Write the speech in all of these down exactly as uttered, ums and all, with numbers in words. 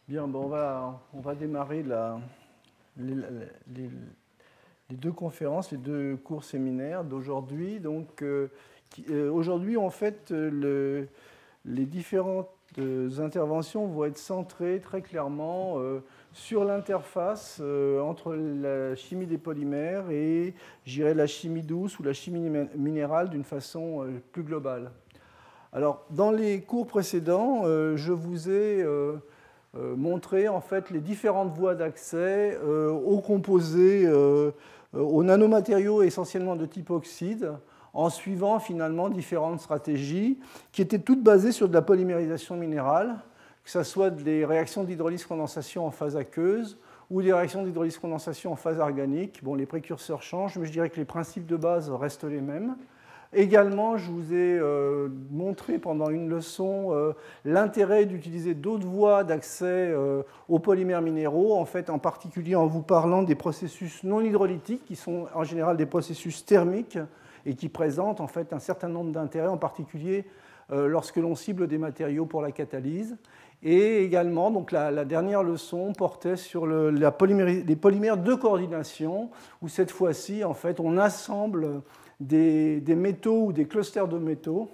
Bien, bon, on, va, on va démarrer la, les, les, les deux conférences, les deux cours séminaires d'aujourd'hui. Donc, euh, euh, aujourd'hui, en fait, le, les différentes interventions vont être centrées très clairement euh, sur l'interface euh, entre la chimie des polymères et, je dirais, la chimie douce ou la chimie minérale d'une façon euh, plus globale. Alors, dans les cours précédents, euh, je vous ai euh, euh, montré en fait les différentes voies d'accès euh, aux composés, euh, aux nanomatériaux essentiellement de type oxyde, en suivant finalement différentes stratégies qui étaient toutes basées sur de la polymérisation minérale, que ce soit des réactions d'hydrolyse-condensation en phase aqueuse ou des réactions d'hydrolyse-condensation en phase organique. Bon, les précurseurs changent, mais je dirais que les principes de base restent les mêmes. Également, je vous ai euh, montré pendant une leçon euh, l'intérêt d'utiliser d'autres voies d'accès euh, aux polymères minéraux, en fait, en particulier en vous parlant des processus non hydrolytiques, qui sont en général des processus thermiques et qui présentent en fait un certain nombre d'intérêts, en particulier euh, lorsque l'on cible des matériaux pour la catalyse. Et également, donc la, la dernière leçon portait sur le, la les polymères de coordination, où cette fois-ci, en fait, on assemble Des, des métaux ou des clusters de métaux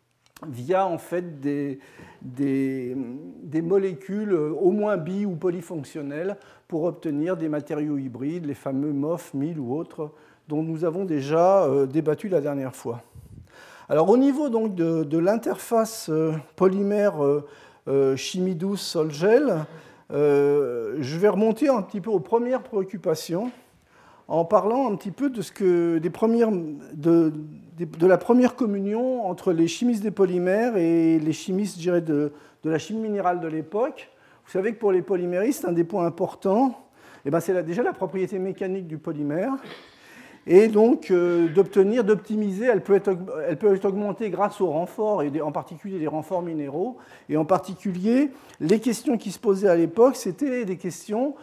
via en fait des, des, des molécules au moins bi- ou polyfonctionnelles pour obtenir des matériaux hybrides, les fameux M O F, M I L ou autres, dont nous avons déjà euh, débattu la dernière fois. Alors au niveau donc, de, de l'interface euh, polymère euh, euh, chimie douce sol-gel, euh, je vais remonter un petit peu aux premières préoccupations, en parlant un petit peu de, ce que, des premières, de, de, de la première communion entre les chimistes des polymères et les chimistes, je dirais, de, de la chimie minérale de l'époque. Vous savez que pour les polyméristes, un des points importants, eh ben, c'est déjà la propriété mécanique du polymère, et donc euh, d'obtenir, d'optimiser, elle peut, être, elle peut être augmentée grâce aux renforts, et des, en particulier des renforts minéraux, et en particulier, les questions qui se posaient à l'époque, c'était des questions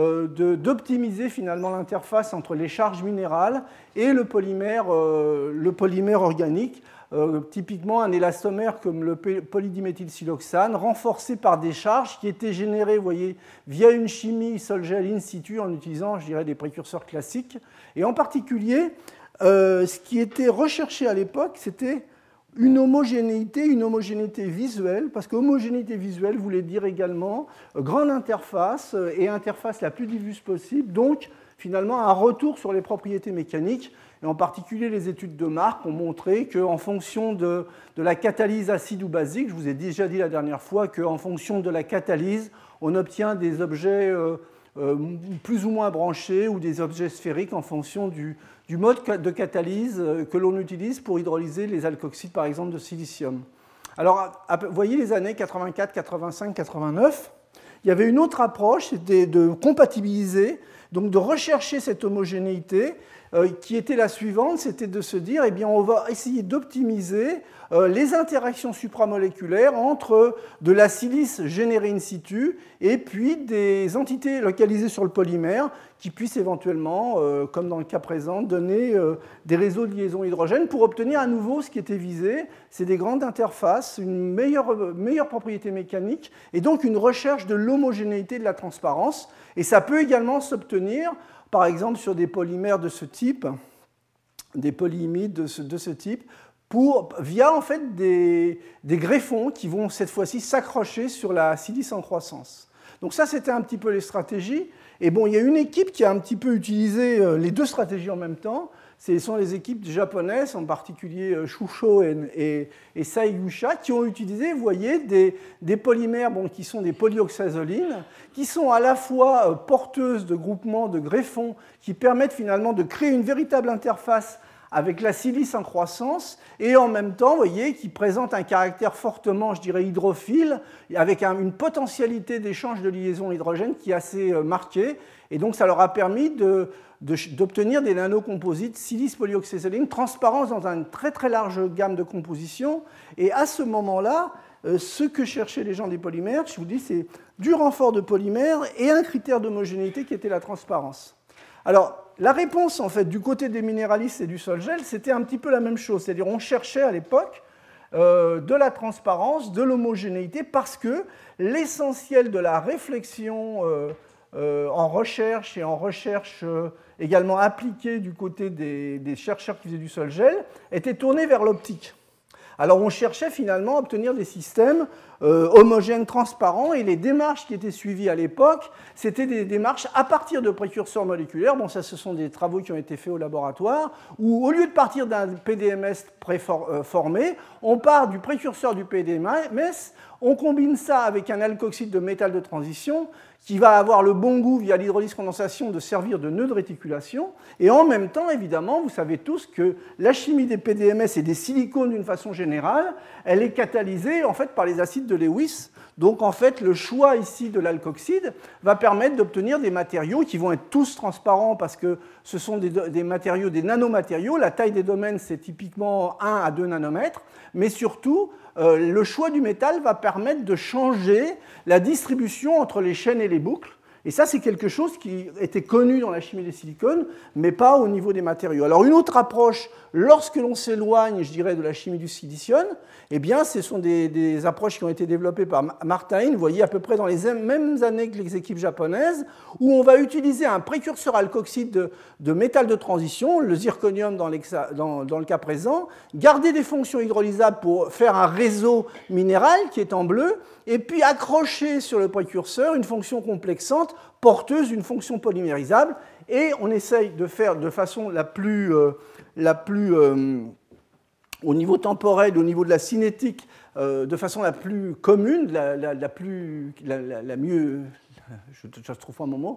d'optimiser finalement l'interface entre les charges minérales et le polymère, euh, le polymère organique, euh, typiquement un élastomère comme le polydiméthylsiloxane, renforcé par des charges qui étaient générées, vous voyez, via une chimie sol-gel in situ en utilisant, je dirais, des précurseurs classiques. Et en particulier, euh, ce qui était recherché à l'époque, c'était une homogénéité, une homogénéité visuelle, parce qu'homogénéité visuelle voulait dire également grande interface et interface la plus diffuse possible, donc finalement un retour sur les propriétés mécaniques, et en particulier les études de Mark ont montré qu'en fonction de, de la catalyse acide ou basique, je vous ai déjà dit la dernière fois qu'en fonction de la catalyse, on obtient des objets euh, euh, plus ou moins branchés ou des objets sphériques en fonction du, du mode de catalyse que l'on utilise pour hydrolyser les alkoxydes, par exemple, de silicium. Alors, vous voyez les années quatre-vingt-quatre, quatre-vingt-cinq, quatre-vingt-neuf, il y avait une autre approche, c'était de compatibiliser, donc de rechercher cette homogénéité, euh, qui était la suivante, c'était de se dire, eh bien, on va essayer d'optimiser euh, les interactions supramoléculaires entre de la silice générée in situ et puis des entités localisées sur le polymère qui puissent éventuellement, euh, comme dans le cas présent, donner euh, des réseaux de liaison hydrogène pour obtenir à nouveau ce qui était visé, c'est des grandes interfaces, une meilleure, meilleure propriété mécanique et donc une recherche de l'homogénéité de la transparence. Et ça peut également s'obtenir, par exemple, sur des polymères de ce type, des polyimides de ce, de ce type, pour, via en fait des, des greffons qui vont cette fois-ci s'accrocher sur la silice en croissance. Donc ça, c'était un petit peu les stratégies. Et bon, il y a une équipe qui a un petit peu utilisé les deux stratégies en même temps. Ce sont les équipes japonaises, en particulier Shusho et, et, et Saigusha, qui ont utilisé, vous voyez, des, des polymères bon, qui sont des polyoxazolines, qui sont à la fois porteuses de groupements de greffons qui permettent finalement de créer une véritable interface avec la silice en croissance, et en même temps, vous voyez, qui présente un caractère fortement, je dirais, hydrophile, avec une potentialité d'échange de liaison hydrogène qui est assez marquée, et donc ça leur a permis de, de, d'obtenir des nanocomposites silice polyoxazoline transparents dans une très très large gamme de compositions, et à ce moment-là, ce que cherchaient les gens des polymères, je vous dis, c'est du renfort de polymère et un critère d'homogénéité qui était la transparence. Alors, la réponse, en fait, du côté des minéralistes et du sol-gel, c'était un petit peu la même chose. C'est-à-dire, on cherchait à l'époque euh, de la transparence, de l'homogénéité, parce que l'essentiel de la réflexion euh, euh, en recherche et en recherche euh, également appliquée du côté des, des chercheurs qui faisaient du sol-gel était tourné vers l'optique. Alors on cherchait finalement à obtenir des systèmes euh, homogènes, transparents, et les démarches qui étaient suivies à l'époque, c'était des démarches à partir de précurseurs moléculaires. Bon, ça, ce sont des travaux qui ont été faits au laboratoire, où au lieu de partir d'un P D M S préformé, on part du précurseur du P D M S, on combine ça avec un alkoxyde de métal de transition, qui va avoir le bon goût, via l'hydrolyse condensation, de servir de nœud de réticulation. Et en même temps, évidemment, vous savez tous que la chimie des P D M S et des silicones, d'une façon générale, elle est catalysée en fait, par les acides de Lewis. Donc, en fait, le choix ici de l'alkoxyde va permettre d'obtenir des matériaux qui vont être tous transparents parce que ce sont des, des matériaux, des nanomatériaux. La taille des domaines, c'est typiquement un à deux nanomètres. Mais surtout, euh, le choix du métal va permettre de changer la distribution entre les chaînes et les boucles. Et ça, c'est quelque chose qui était connu dans la chimie des silicones, mais pas au niveau des matériaux. Alors, une autre approche, lorsque l'on s'éloigne, je dirais, de la chimie du silicium, eh bien, ce sont des, des approches qui ont été développées par Martin, vous voyez, à peu près dans les mêmes années que les équipes japonaises, où on va utiliser un précurseur alkoxyde de, de métal de transition, le zirconium dans, dans, dans le cas présent, garder des fonctions hydrolysables pour faire un réseau minéral qui est en bleu, et puis accrocher sur le précurseur une fonction complexante porteuse d'une fonction polymérisable, et on essaye de faire de façon la plus, euh, la plus euh, au niveau temporel, au niveau de la cinétique, euh, de façon la plus commune, la, la, la, plus, la, la, la mieux... Je, je trouve un moment.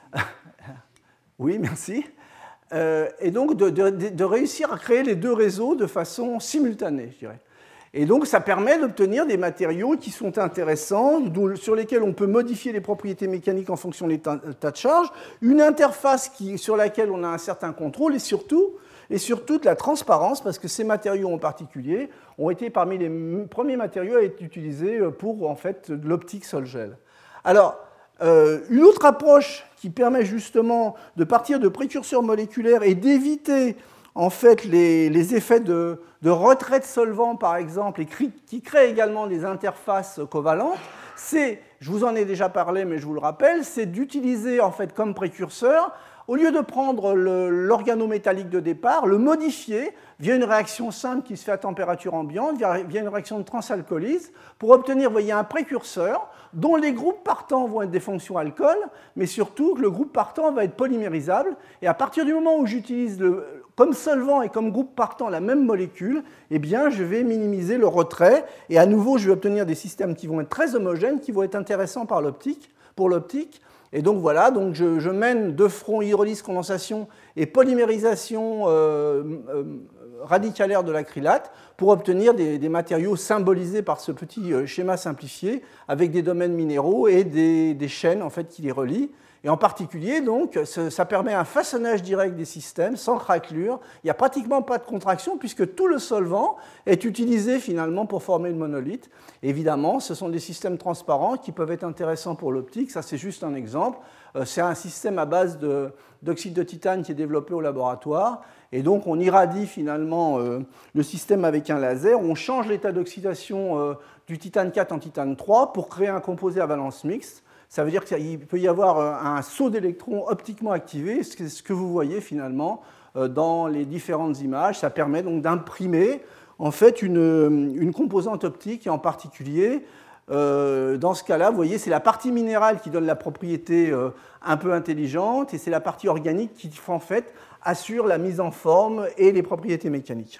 Oui, merci. Euh, et donc de, de, de réussir à créer les deux réseaux de façon simultanée, je dirais. Et donc, ça permet d'obtenir des matériaux qui sont intéressants, sur lesquels on peut modifier les propriétés mécaniques en fonction des tas de charge, une interface qui, sur laquelle on a un certain contrôle, et surtout, et surtout de la transparence, parce que ces matériaux en particulier ont été parmi les premiers matériaux à être utilisés pour en fait, de l'optique sol-gel. Alors, euh, une autre approche qui permet justement de partir de précurseurs moléculaires et d'éviter en fait, les, les effets de, de retrait de solvant, par exemple, et qui créent également des interfaces covalentes, c'est, je vous en ai déjà parlé, mais je vous le rappelle, c'est d'utiliser en fait, comme précurseur, au lieu de prendre l'organométallique de départ, le modifier via une réaction simple qui se fait à température ambiante, via une réaction de transalcolyse, pour obtenir, vous voyez, un précurseur dont les groupes partants vont être des fonctions alcool, mais surtout que le groupe partant va être polymérisable. Et à partir du moment où j'utilise comme solvant et comme groupe partant la même molécule, eh bien, je vais minimiser le retrait. Et à nouveau, je vais obtenir des systèmes qui vont être très homogènes, qui vont être intéressants par l'optique, pour l'optique. Et donc voilà, donc je, je mène de front hydrolyse, condensation et polymérisation euh, euh, radicalaire de l'acrylate pour obtenir des, des matériaux symbolisés par ce petit schéma simplifié avec des domaines minéraux et des, des chaînes en fait, qui les relient. Et en particulier, donc, ça permet un façonnage direct des systèmes sans craquelure. Il n'y a pratiquement pas de contraction puisque tout le solvant est utilisé finalement pour former une monolithe. Évidemment, ce sont des systèmes transparents qui peuvent être intéressants pour l'optique. Ça, c'est juste un exemple. C'est un système à base d'oxyde de, de titane qui est développé au laboratoire. Et donc, on irradie finalement euh, le système avec un laser. On change l'état d'oxydation euh, du titane quatre en titane trois pour créer un composé à valence mixte. Ça veut dire qu'il peut y avoir un saut d'électrons optiquement activé, ce que vous voyez finalement dans les différentes images. Ça permet donc d'imprimer en fait une, une composante optique, et en particulier, euh, dans ce cas-là, vous voyez, c'est la partie minérale qui donne la propriété euh, un peu intelligente, et c'est la partie organique qui en fait assure la mise en forme et les propriétés mécaniques.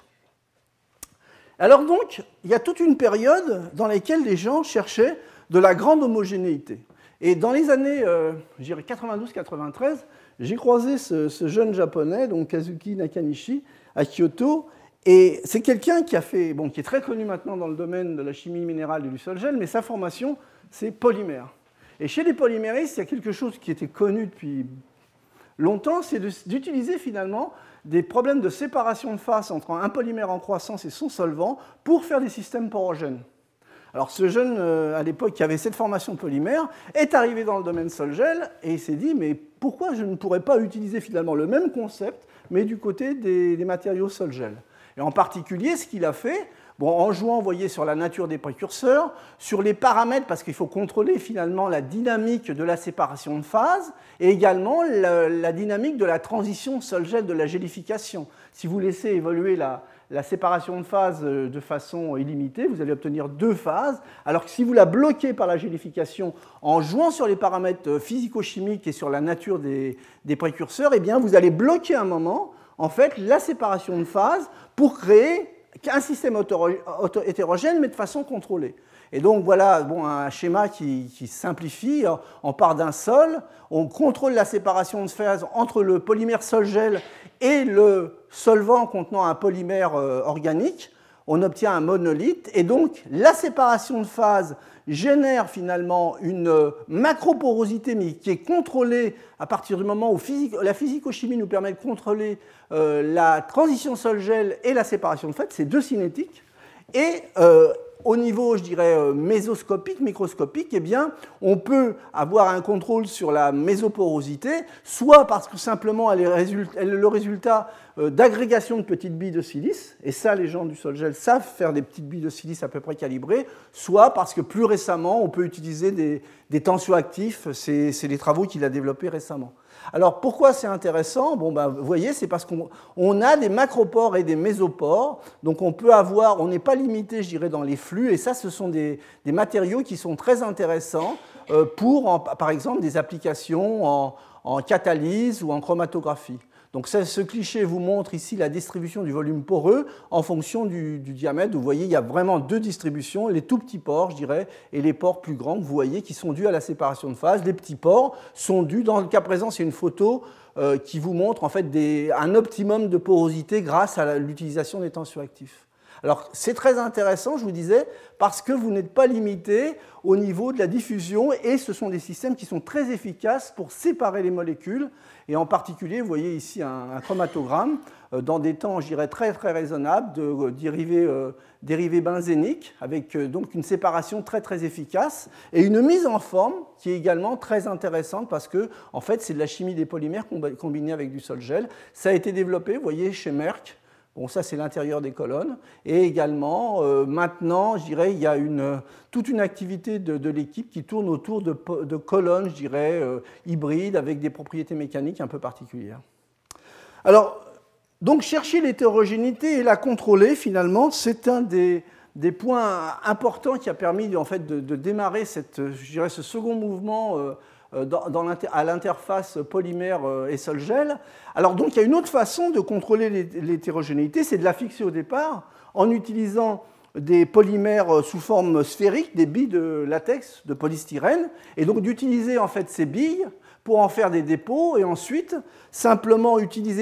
Alors donc, il y a toute une période dans laquelle les gens cherchaient de la grande homogénéité. Et dans les années euh, quatre-vingt-douze quatre-vingt-treize, j'ai croisé ce, ce jeune japonais, donc Kazuki Nakanishi, à Kyoto. Et c'est quelqu'un qui, a fait, bon, qui est très connu maintenant dans le domaine de la chimie minérale et du sol-gel, mais sa formation, c'est polymère. Et chez les polyméristes, il y a quelque chose qui était connu depuis longtemps, c'est d'utiliser finalement des problèmes de séparation de phase entre un polymère en croissance et son solvant pour faire des systèmes porogènes. Alors ce jeune, euh, à l'époque, qui avait cette formation polymère, est arrivé dans le domaine sol-gel et il s'est dit, mais pourquoi je ne pourrais pas utiliser finalement le même concept, mais du côté des, des matériaux sol-gel? Et en particulier, ce qu'il a fait, Bon, en jouant, vous voyez, sur la nature des précurseurs, sur les paramètres, parce qu'il faut contrôler finalement la dynamique de la séparation de phase, et également la, la dynamique de la transition sol-gel de la gélification. Si vous laissez évoluer la, la séparation de phase de façon illimitée, vous allez obtenir deux phases, alors que si vous la bloquez par la gélification en jouant sur les paramètres physico-chimiques et sur la nature des, des précurseurs, eh bien, vous allez bloquer un moment, en fait, la séparation de phase pour créer un système hétérogène, mais de façon contrôlée. Et donc voilà bon, un schéma qui, qui simplifie. On part d'un sol, on contrôle la séparation de phase entre le polymère sol-gel et le solvant contenant un polymère euh, organique. On obtient un monolithe, et donc la séparation de phase génère finalement une macroporosité, mais qui est contrôlée à partir du moment où physique, la physico-chimie nous permet de contrôler euh, la transition sol-gel et la séparation de phase, c'est deux cinétiques. Et euh, au niveau, je dirais, mésoscopique, microscopique, eh bien, on peut avoir un contrôle sur la mésoporosité, soit parce que simplement elle est, résultat, elle est le résultat d'agrégation de petites billes de silice, et ça, les gens du sol-gel savent faire des petites billes de silice à peu près calibrées, soit parce que plus récemment, on peut utiliser des, des tensioactifs, c'est, c'est les travaux qu'il a développés récemment. Alors, pourquoi c'est intéressant? Bon, ben, vous voyez, c'est parce qu'on a des macropores et des mésopores, donc on peut avoir, on n'est pas limité, je dirais, dans les flux, et ça, ce sont des, des matériaux qui sont très intéressants euh, pour, en, par exemple, des applications en, en catalyse ou en chromatographie. Donc ça, ce cliché vous montre ici la distribution du volume poreux en fonction du, du diamètre. Vous voyez, il y a vraiment deux distributions, les tout petits pores, je dirais, et les pores plus grands, vous voyez, qui sont dus à la séparation de phase. Les petits pores sont dus, dans le cas présent, c'est une photo euh, qui vous montre en fait des, un optimum de porosité grâce à l'utilisation des tensioactifs. Alors, c'est très intéressant, je vous disais, parce que vous n'êtes pas limité au niveau de la diffusion, et ce sont des systèmes qui sont très efficaces pour séparer les molécules. Et en particulier, vous voyez ici un, un chromatogramme euh, dans des temps, je dirais, très, très raisonnables de euh, dérivés, euh, dérivés benzéniques, avec euh, donc une séparation très, très efficace, et une mise en forme qui est également très intéressante, parce que, en fait, c'est de la chimie des polymères combinée avec du sol-gel. Ça a été développé, vous voyez, chez Merck. Bon, ça, c'est l'intérieur des colonnes. Et également, euh, maintenant, je dirais, il y a une, toute une activité de, de l'équipe qui tourne autour de, de colonnes, je dirais, euh, hybrides, avec des propriétés mécaniques un peu particulières. Alors, donc, chercher l'hétérogénéité et la contrôler, finalement, c'est un des, des points importants qui a permis, en fait, de, de démarrer cette, je dirais, ce second mouvement euh, Dans, dans à l'interface polymère et sol-gel. Alors donc il y a une autre façon de contrôler l'hétérogénéité, c'est de la fixer au départ en utilisant des polymères sous forme sphérique, des billes de latex, de polystyrène, et donc d'utiliser en fait ces billes pour en faire des dépôts, et ensuite simplement utiliser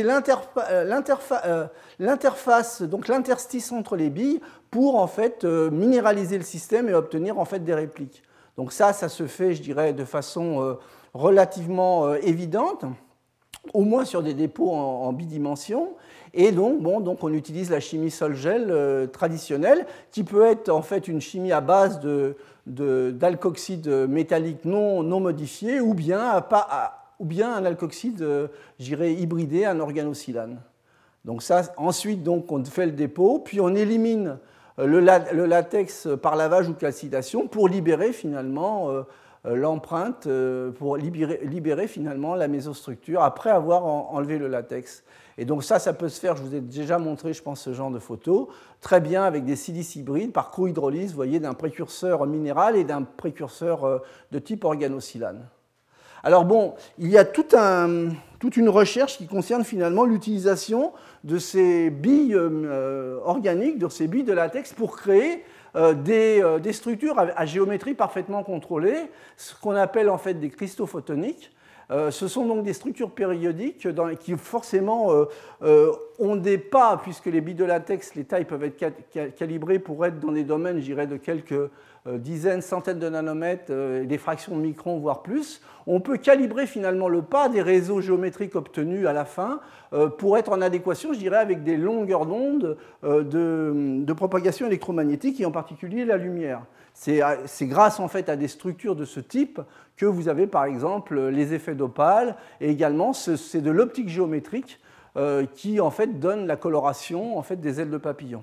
l'interface, donc l'interstice entre les billes, pour en fait minéraliser le système et obtenir en fait des répliques. Donc ça, ça se fait, je dirais, de façon euh, relativement euh, évidente, au moins sur des dépôts en, en bidimension. Et donc, bon, donc, on utilise la chimie sol-gel euh, traditionnelle, qui peut être en fait une chimie à base de, de, d'alkoxyde métallique non, non modifié, ou bien, à, à, ou bien un alkoxyde, euh, je dirais, hybridé, un organosilane. Donc ça, ensuite, donc, on fait le dépôt, puis on élimine le latex par lavage ou calcination pour libérer finalement l'empreinte, pour libérer, libérer finalement la mésostructure après avoir enlevé le latex. Et donc ça, ça peut se faire, je vous ai déjà montré, je pense, ce genre de photo, très bien avec des silices hybrides par co-hydrolyse, vous voyez, d'un précurseur minéral et d'un précurseur de type organosilane. Alors bon, il y a tout un, toute une recherche qui concerne finalement l'utilisation de ces billes euh, organiques, de ces billes de latex pour créer euh, des, euh, des structures à, à géométrie parfaitement contrôlée, ce qu'on appelle en fait des cristaux photoniques. Euh, ce sont donc des structures périodiques dans, qui forcément euh, euh, ont des pas, puisque les billes de latex, les tailles peuvent être ca- calibrées pour être dans des domaines, je dirais, de quelques euh, dizaines, centaines de nanomètres, euh, des fractions de microns, voire plus. On peut calibrer finalement le pas des réseaux géométriques obtenus à la fin euh, pour être en adéquation, je dirais, avec des longueurs d'onde euh, de, de propagation électromagnétique, et en particulier la lumière. C'est, c'est grâce en fait à des structures de ce type que vous avez par exemple les effets d'opale, et également c'est de l'optique géométrique euh, qui en fait donne la coloration en fait des ailes de papillon.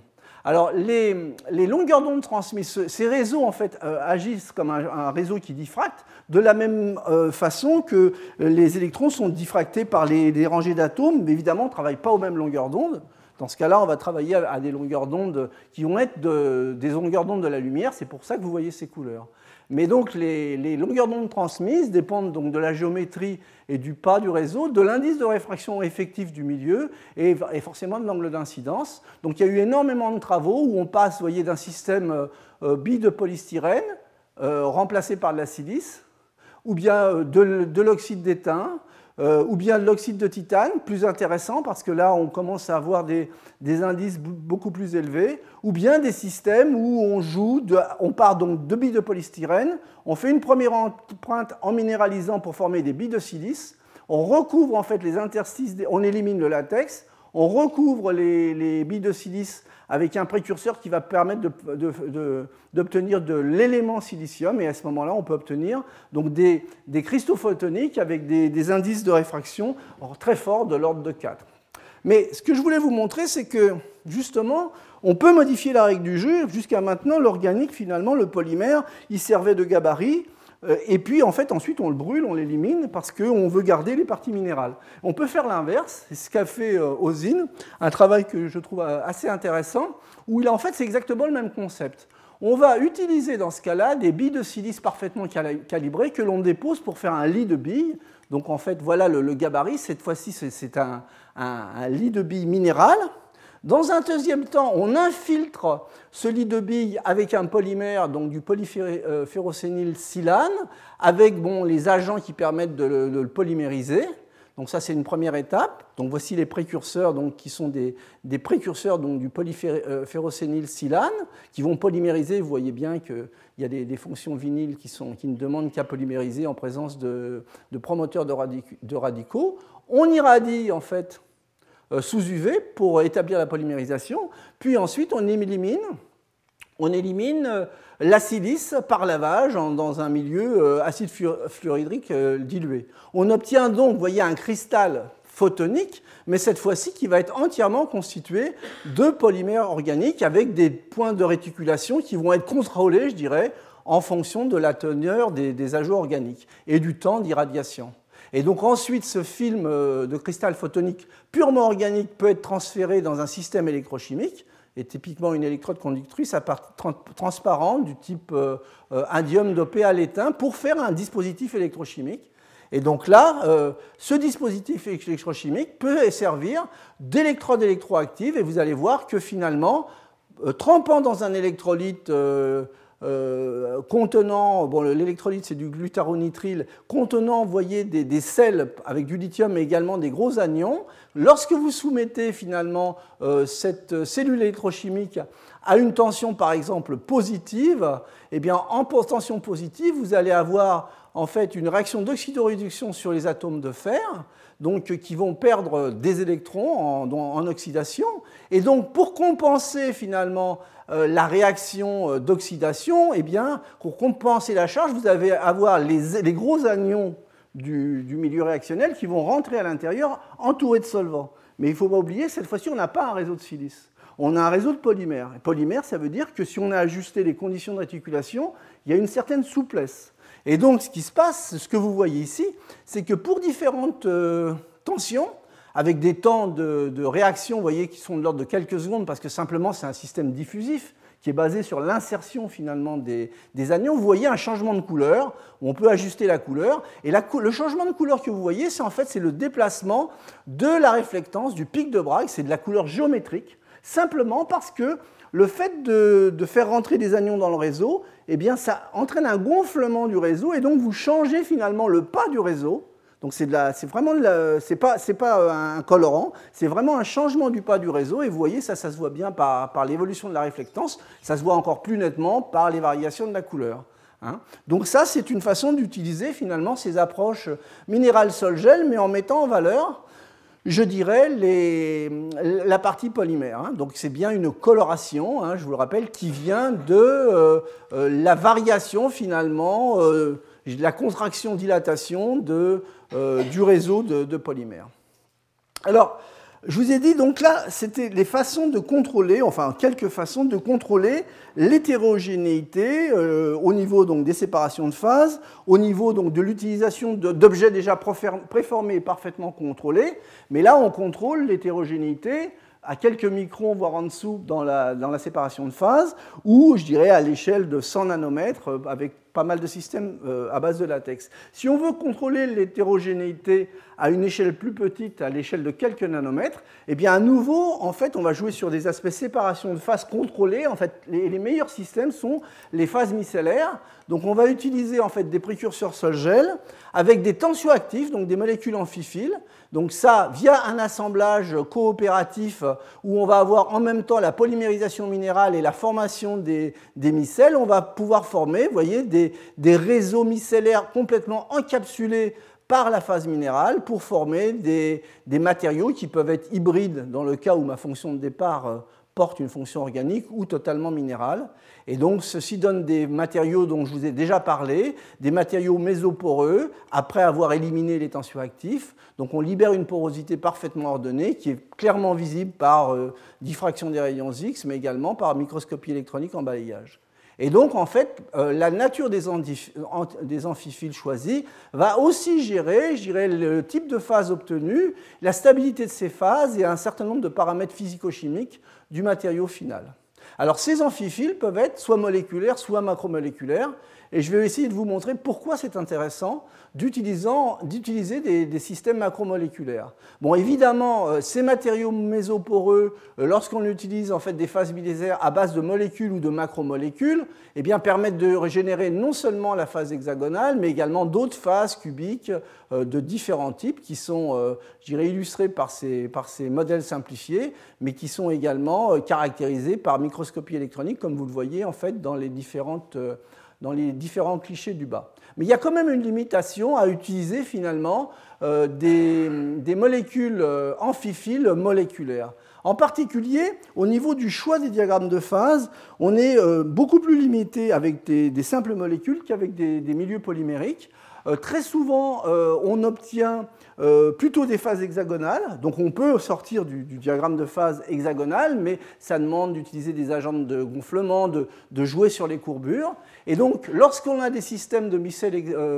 Alors, les, les longueurs d'onde transmises, ces réseaux, en fait, euh, agissent comme un, un réseau qui diffracte, de la même euh, façon que les électrons sont diffractés par les, les rangées d'atomes, mais évidemment, on ne travaille pas aux mêmes longueurs d'onde. Dans ce cas-là, on va travailler à, à des longueurs d'onde qui vont être de, des longueurs d'onde de la lumière, c'est pour ça que vous voyez ces couleurs. Mais donc, les, les longueurs d'onde transmises dépendent donc de la géométrie et du pas du réseau, de l'indice de réfraction effectif du milieu et, et forcément de l'angle d'incidence. Donc, il y a eu énormément de travaux où on passe, vous voyez, d'un système euh, billes de polystyrène euh, remplacé par de la silice, ou bien de, de l'oxyde d'étain, Euh, ou bien de l'oxyde de titane, plus intéressant parce que là on commence à avoir des, des indices beaucoup plus élevés, ou bien des systèmes où on joue, de, on part donc de billes de polystyrène, on fait une première empreinte en minéralisant pour former des billes de silice, on recouvre en fait les interstices, on élimine le latex, on recouvre les, les billes de silice avec un précurseur qui va permettre de, de, de, d'obtenir de l'élément silicium, et à ce moment-là, on peut obtenir donc des, des cristaux photoniques avec des, des indices de réfraction très forts de l'ordre de quatre. Mais ce que je voulais vous montrer, c'est que justement, on peut modifier la règle du jeu. Jusqu'à maintenant, l'organique, finalement, le polymère, il servait de gabarit. Et puis, en fait, ensuite, on le brûle, on l'élimine parce qu'on veut garder les parties minérales. On peut faire l'inverse, c'est ce qu'a fait Ozin, un travail que je trouve assez intéressant, où il a, en fait, c'est exactement le même concept. On va utiliser dans ce cas-là des billes de silice parfaitement calibrées que l'on dépose pour faire un lit de billes. Donc, en fait, voilà le, le gabarit. Cette fois-ci, c'est un, un, un lit de billes minéral. Dans un deuxième temps, on infiltre ce lit de billes avec un polymère, donc du polyferrosénylsilane, avec bon, les agents qui permettent de le, de le polymériser. Donc ça, c'est une première étape. Donc voici les précurseurs, donc, qui sont des, des précurseurs donc, du polyferrosénylsilane, qui vont polymériser. Vous voyez bien qu'il y a des, des fonctions vinyles qui, sont, qui ne demandent qu'à polymériser en présence de, de promoteurs de, radic- de radicaux. On irradie, en fait, sous U V pour établir la polymérisation, puis ensuite on élimine, on élimine la silice par lavage dans un milieu acide fluorhydrique dilué. On obtient donc, vous voyez, un cristal photonique, mais cette fois-ci qui va être entièrement constitué de polymères organiques avec des points de réticulation qui vont être contrôlés, je dirais, en fonction de la teneur des, des ajouts organiques et du temps d'irradiation. Et donc ensuite, ce film de cristal photonique purement organique peut être transféré dans un système électrochimique, et typiquement une électrode conductrice à part transparente du type euh, indium dopé à l'étain pour faire un dispositif électrochimique. Et donc là, euh, ce dispositif électrochimique peut servir d'électrode électroactive, et vous allez voir que finalement, euh, trempant dans un électrolyte euh, Euh, contenant, bon, l'électrolyte c'est du glutaronitrile, contenant, vous voyez, des, des sels avec du lithium mais également des gros anions, lorsque vous soumettez finalement euh, cette cellule électrochimique à une tension par exemple positive, eh bien en tension positive, vous allez avoir en fait une réaction d'oxydoréduction sur les atomes de fer, donc qui vont perdre des électrons en, en oxydation, et donc pour compenser finalement euh, la réaction d'oxydation, eh bien, pour compenser la charge, vous allez avoir les, les gros anions du, du milieu réactionnel qui vont rentrer à l'intérieur entourés de solvants. Mais il ne faut pas oublier, cette fois-ci, on n'a pas un réseau de silice. On a un réseau de polymères. Et polymères, ça veut dire que si on a ajusté les conditions de réticulation, il y a une certaine souplesse. Et donc, ce qui se passe, ce que vous voyez ici, c'est que pour différentes euh, tensions, avec des temps de, de réaction, vous voyez, qui sont de l'ordre de quelques secondes, parce que simplement, c'est un système diffusif qui est basé sur l'insertion, finalement, des, des anions, vous voyez un changement de couleur, où on peut ajuster la couleur, et la, le changement de couleur que vous voyez, c'est en fait c'est le déplacement de la réflectance, du pic de Bragg, c'est de la couleur géométrique, simplement parce que le fait de, de faire rentrer des anions dans le réseau, eh bien, ça entraîne un gonflement du réseau, et donc vous changez finalement le pas du réseau. Donc c'est vraiment, c'est pas, c'est pas un colorant, c'est vraiment un changement du pas du réseau, et vous voyez, ça, ça se voit bien par, par l'évolution de la réflectance, ça se voit encore plus nettement par les variations de la couleur. Hein. Donc ça, c'est une façon d'utiliser finalement ces approches minéral-sol-gel, mais en mettant en valeur, je dirais, les, la partie polymère. Hein. Donc c'est bien une coloration, hein, je vous le rappelle, qui vient de euh, euh, la variation finalement, euh, la contraction-dilatation de, euh, du réseau de, de polymères. Alors, Je vous ai dit, donc là, c'était les façons de contrôler, enfin quelques façons de contrôler l'hétérogénéité euh, au niveau donc, des séparations de phases, au niveau donc, de l'utilisation d'objets déjà préformés et parfaitement contrôlés. Mais là, on contrôle l'hétérogénéité à quelques microns, voire en dessous, dans la, dans la séparation de phase, ou je dirais à l'échelle de cent nanomètres, avec pas mal de systèmes à base de latex. Si on veut contrôler l'hétérogénéité à une échelle plus petite, à l'échelle de quelques nanomètres, eh bien à nouveau, en fait, on va jouer sur des aspects séparation de phase contrôlés. En fait, les, les meilleurs systèmes sont les phases micellaires. Donc on va utiliser en fait des précurseurs sol-gel avec des tensioactifs, donc des molécules amphiphiles. Donc ça, via un assemblage coopératif où on va avoir en même temps la polymérisation minérale et la formation des, des micelles, on va pouvoir former, vous voyez, des, des réseaux micellaires complètement encapsulés par la phase minérale pour former des, des matériaux qui peuvent être hybrides dans le cas où ma fonction de départ porte une fonction organique ou totalement minérale. Et donc, ceci donne des matériaux dont je vous ai déjà parlé, des matériaux mésoporeux, après avoir éliminé les tensioactifs. Donc, on libère une porosité parfaitement ordonnée qui est clairement visible par euh, diffraction des rayons X, mais également par microscopie électronique en balayage. Et donc, en fait, euh, la nature des, des amphiphiles choisis va aussi gérer, je dirais, le type de phase obtenue, la stabilité de ces phases et un certain nombre de paramètres physico-chimiques du matériau final. Alors, ces amphiphiles peuvent être soit moléculaires, soit macromoléculaires, et je vais essayer de vous montrer pourquoi c'est intéressant d'utiliser des, des systèmes macromoléculaires. Bon, évidemment, ces matériaux mésoporeux, lorsqu'on utilise en fait des phases bilaisères à base de molécules ou de macromolécules, eh bien, permettent de régénérer non seulement la phase hexagonale, mais également d'autres phases cubiques de différents types qui sont, je dirais, illustrés par ces, par ces modèles simplifiés, mais qui sont également caractérisés par microscopie électronique, comme vous le voyez en fait dans les différentes dans les différents clichés du bas. Mais il y a quand même une limitation à utiliser finalement euh, des, des molécules euh, amphiphiles moléculaires. En particulier, au niveau du choix des diagrammes de phase, on est euh, beaucoup plus limité avec des, des simples molécules qu'avec des, des milieux polymériques. Euh, très souvent, euh, on obtient euh, plutôt des phases hexagonales. Donc on peut sortir du, du diagramme de phase hexagonal, mais ça demande d'utiliser des agents de gonflement, de, de jouer sur les courbures. Et donc, lorsqu'on a des systèmes de micelles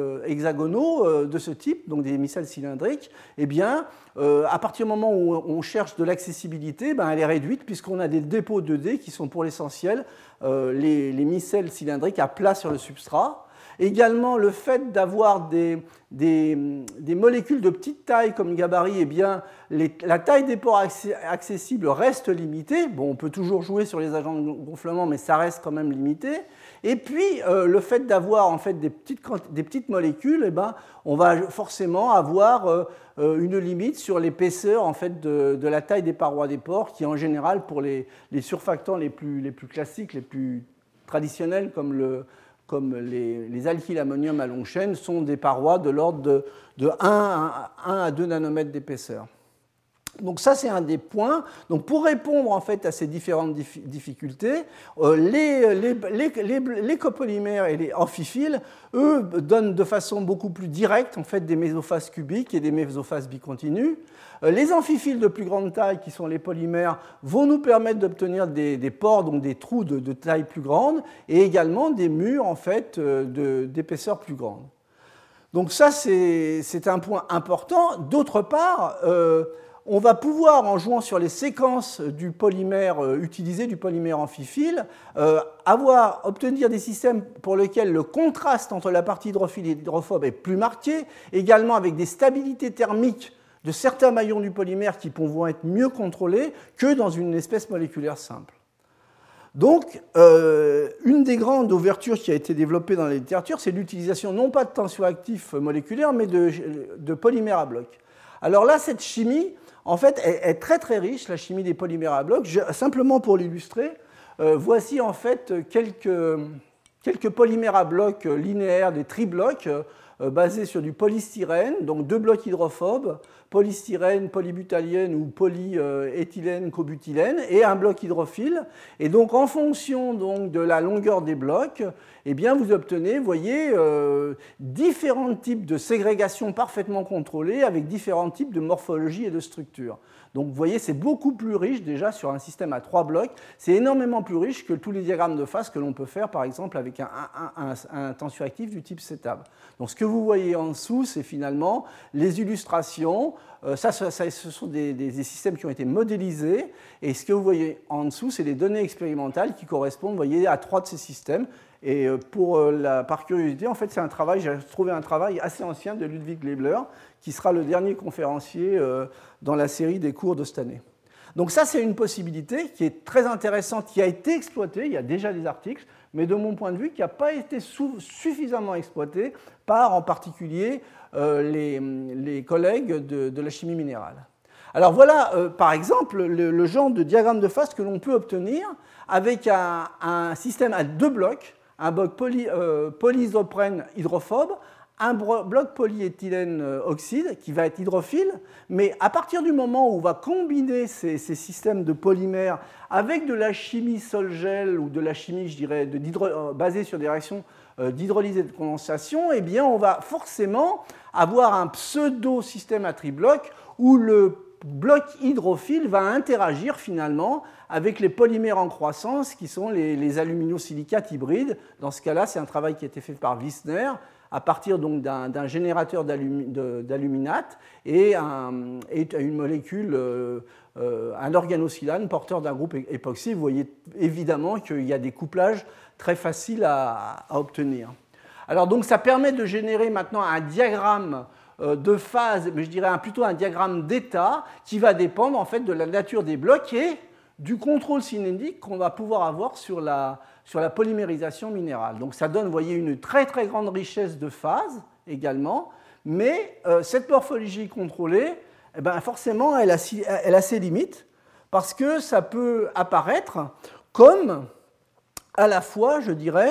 hexagonaux de ce type, donc des micelles cylindriques, eh bien, euh, à partir du moment où on cherche de l'accessibilité, ben, elle est réduite puisqu'on a des dépôts deux D qui sont pour l'essentiel euh, les, les micelles cylindriques à plat sur le substrat. Également, le fait d'avoir des, des, des molécules de petite taille comme gabarit, eh bien, les, la taille des pores accessibles reste limitée. Bon, on peut toujours jouer sur les agents de gonflement, mais ça reste quand même limité. Et puis, euh, le fait d'avoir en fait, des, petites, des petites molécules, eh ben, on va forcément avoir euh, une limite sur l'épaisseur en fait, de, de la taille des parois des pores, qui en général, pour les, les surfactants les plus, les plus classiques, les plus traditionnels, comme le comme les, les alkyles ammonium à longue chaîne, sont des parois de l'ordre de, de un à deux nanomètres d'épaisseur. Donc ça, c'est un des points. Donc pour répondre en fait à ces différentes difficultés, euh, les, les, les, les, les copolymères et les amphiphiles, eux, donnent de façon beaucoup plus directe en fait, des mésophases cubiques et des mésophases bicontinues. Euh, les amphiphiles de plus grande taille, qui sont les polymères, vont nous permettre d'obtenir des, des pores, donc des trous de, de taille plus grande, et également des murs en fait, de, d'épaisseur plus grande. Donc ça, c'est, c'est un point important. D'autre part, euh, on va pouvoir, en jouant sur les séquences du polymère euh, utilisé, du polymère amphiphile, euh, avoir, obtenir des systèmes pour lesquels le contraste entre la partie hydrophile et hydrophobe est plus marqué, également avec des stabilités thermiques de certains maillons du polymère qui vont être mieux contrôlés que dans une espèce moléculaire simple. Donc, euh, une des grandes ouvertures qui a été développée dans la littérature, c'est l'utilisation non pas de tensioactifs moléculaires, mais de, de polymères à bloc. Alors là, cette chimie, en fait, est très très riche, la chimie des polymères à bloc. Je, simplement pour l'illustrer, euh, voici en fait quelques, quelques polymères à bloc linéaires, des triblocs, euh, basés sur du polystyrène, donc deux blocs hydrophobes, polystyrène, polybutadiène ou polyéthylène, cobutylène, et un bloc hydrophile. Et donc, en fonction donc, de la longueur des blocs, eh bien, vous obtenez, vous voyez, euh, différents types de ségrégation parfaitement contrôlées avec différents types de morphologie et de structure. Donc, vous voyez, c'est beaucoup plus riche déjà sur un système à trois blocs. C'est énormément plus riche que tous les diagrammes de phase que l'on peut faire, par exemple, avec un, un, un, un tensioactif du type CETAB. Donc, ce que vous voyez en dessous, c'est finalement les illustrations. Euh, ça, ça, ça, ce sont des, des, des systèmes qui ont été modélisés. Et ce que vous voyez en dessous, c'est les données expérimentales qui correspondent, vous voyez, à trois de ces systèmes. Et pour la, par curiosité, en fait, c'est un travail, j'ai trouvé un travail assez ancien de Ludwig Lebler, qui sera le dernier conférencier euh, dans la série des cours de cette année. Donc ça, c'est une possibilité qui est très intéressante, qui a été exploitée, il y a déjà des articles, mais de mon point de vue, qui n'a pas été suffisamment exploitée par, en particulier, euh, les, les collègues de, de la chimie minérale. Alors voilà, euh, par exemple, le, le genre de diagramme de phase que l'on peut obtenir avec un, un système à deux blocs, un bloc poly, euh, polyisoprène hydrophobe, un bloc polyéthylène oxyde qui va être hydrophile, mais à partir du moment où on va combiner ces, ces systèmes de polymères avec de la chimie sol-gel ou de la chimie, je dirais, de, euh, basée sur des réactions euh, d'hydrolyse et de condensation, eh bien, on va forcément avoir un pseudo-système à tribloc où le bloc hydrophile va interagir finalement avec les polymères en croissance qui sont les, les aluminosilicates hybrides. Dans ce cas-là, c'est un travail qui a été fait par Wissner à partir donc d'un, d'un générateur d'aluminate et, un, et une molécule, euh, euh, un organosilane porteur d'un groupe époxy. Vous voyez évidemment qu'il y a des couplages très faciles à, à obtenir. Alors donc ça permet de générer maintenant un diagramme de phase, mais je dirais plutôt un diagramme d'état qui va dépendre en fait de la nature des blocs et du contrôle cinétique qu'on va pouvoir avoir sur la, sur la polymérisation minérale. Donc ça donne, vous voyez, une très très grande richesse de phases également, mais euh, cette morphologie contrôlée, eh ben, forcément, elle a, elle a ses limites parce que ça peut apparaître comme à la fois, je dirais,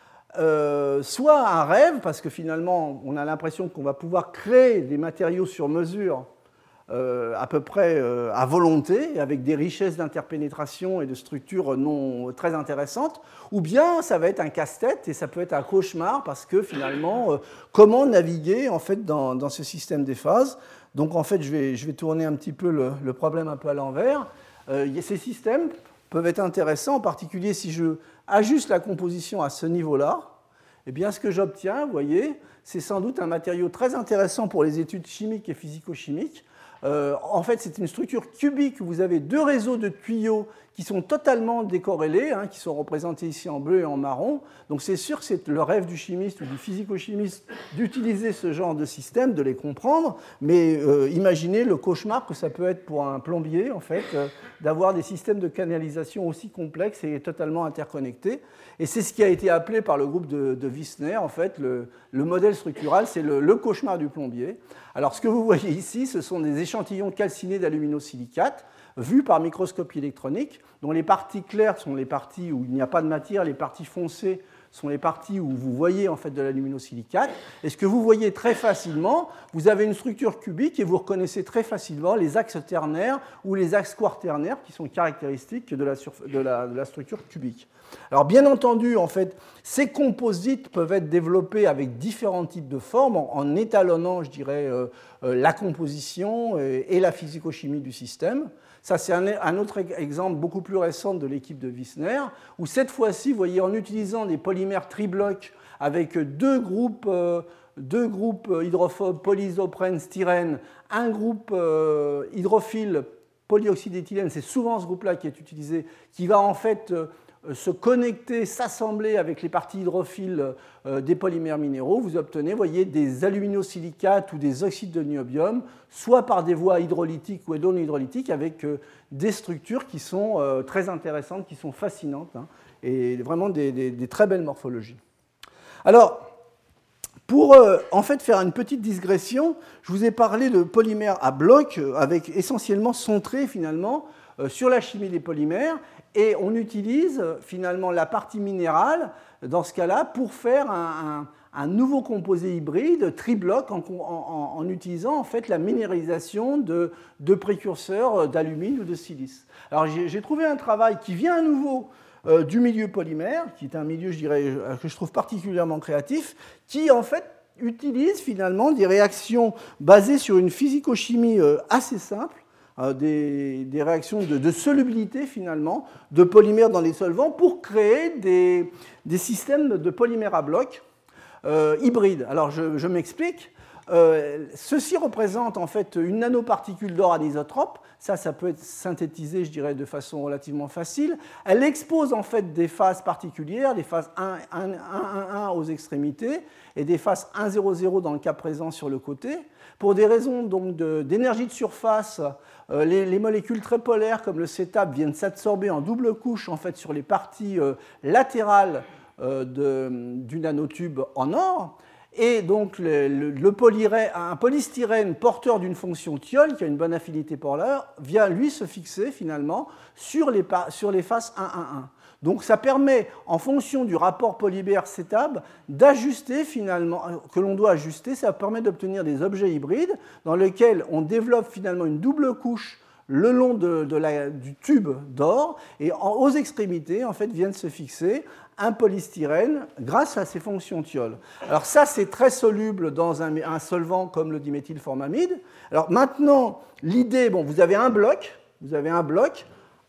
Euh, soit un rêve, parce que finalement, on a l'impression qu'on va pouvoir créer des matériaux sur mesure euh, à peu près euh, à volonté, avec des richesses d'interpénétration et de structures non très intéressantes, ou bien ça va être un casse-tête et ça peut être un cauchemar, parce que finalement, euh, comment naviguer en fait, dans, dans ce système des phases. Donc en fait, je vais, je vais tourner un petit peu le, le problème un peu à l'envers. Euh, ces systèmes peuvent être intéressants, en particulier si je ajuste la composition à ce niveau-là, eh bien, ce que j'obtiens, vous voyez, c'est sans doute un matériau très intéressant pour les études chimiques et physico-chimiques. Euh, en fait, c'est une structure cubique où vous avez deux réseaux de tuyaux qui sont totalement décorrélés, hein, qui sont représentés ici en bleu et en marron. Donc c'est sûr que c'est le rêve du chimiste ou du physico-chimiste d'utiliser ce genre de système, de les comprendre, mais euh, imaginez le cauchemar que ça peut être pour un plombier, en fait, euh, d'avoir des systèmes de canalisation aussi complexes et totalement interconnectés. Et c'est ce qui a été appelé par le groupe de, de Wissner, en fait, le, le modèle structural, c'est le, le cauchemar du plombier. Alors ce que vous voyez ici, ce sont des échantillons calcinés d'aluminosilicates, vus par microscopie électronique, dont les parties claires sont les parties où il n'y a pas de matière, les parties foncées sont les parties où vous voyez en fait de l'aluminosilicate. Et ce que vous voyez très facilement, vous avez une structure cubique et vous reconnaissez très facilement les axes ternaires ou les axes quaternaires qui sont caractéristiques de la, de la, de la structure cubique. Alors bien entendu, en fait, ces composites peuvent être développés avec différents types de formes, en, en étalonnant, je dirais, euh, euh, la composition et, et la physico-chimie du système. Ça, c'est un, un autre exemple beaucoup plus récent de l'équipe de Wissner, où cette fois-ci, vous voyez, en utilisant des polymères triblocs avec deux groupes, euh, deux groupes hydrophobes, polyisoprène, styrène, un groupe euh, hydrophile, polyoxyde d'éthylène, c'est souvent ce groupe-là qui est utilisé, qui va en fait euh, se connecter, s'assembler avec les parties hydrophiles euh, des polymères minéraux, vous obtenez, vous voyez, des aluminosilicates ou des oxydes de niobium, soit par des voies hydrolytiques ou non hydrolytiques, avec euh, des structures qui sont euh, très intéressantes, qui sont fascinantes, hein, et vraiment des, des, des très belles morphologies. Alors, pour euh, en fait faire une petite digression, je vous ai parlé de polymères à bloc, avec essentiellement centré finalement euh, sur la chimie des polymères, et on utilise finalement la partie minérale, dans ce cas-là, pour faire un, un nouveau composé hybride tribloc en, en, en utilisant en fait la minéralisation de, de précurseurs d'alumine ou de silice. Alors j'ai trouvé un travail qui vient à nouveau euh, du milieu polymère, qui est un milieu, je dirais, que je trouve particulièrement créatif, qui en fait utilise finalement des réactions basées sur une physico-chimie euh, assez simple, euh, des, des réactions de, de solubilité finalement de polymères dans les solvants pour créer des, des systèmes de polymères à bloc Euh, hybride. Alors je, je m'explique. Euh, ceci représente en fait une nanoparticule d'or anisotrope. Ça, ça peut être synthétisé, je dirais, de façon relativement facile. Elle expose en fait des phases particulières, des phases un un un un aux extrémités et des phases un zéro zéro dans le cas présent sur le côté. Pour des raisons donc d'énergie de, de surface, euh, les, les molécules très polaires comme le cétap viennent s'absorber en double couche en fait sur les parties euh, latérales De, du nanotube en or, et donc le, le, le polyrène, un polystyrène porteur d'une fonction thiol, qui a une bonne affinité pour l'or, vient lui se fixer finalement sur les, sur les faces un un un. Donc ça permet, en fonction du rapport polymère-cétab, d'ajuster finalement, que l'on doit ajuster, ça permet d'obtenir des objets hybrides dans lesquels on développe finalement une double couche le long de, de la, du tube d'or, et en, aux extrémités, en fait, viennent se fixer un polystyrène grâce à ces fonctions thiol. Alors ça, c'est très soluble dans un, un solvant comme le diméthylformamide. Alors maintenant, l'idée, bon, vous avez un bloc, vous avez un bloc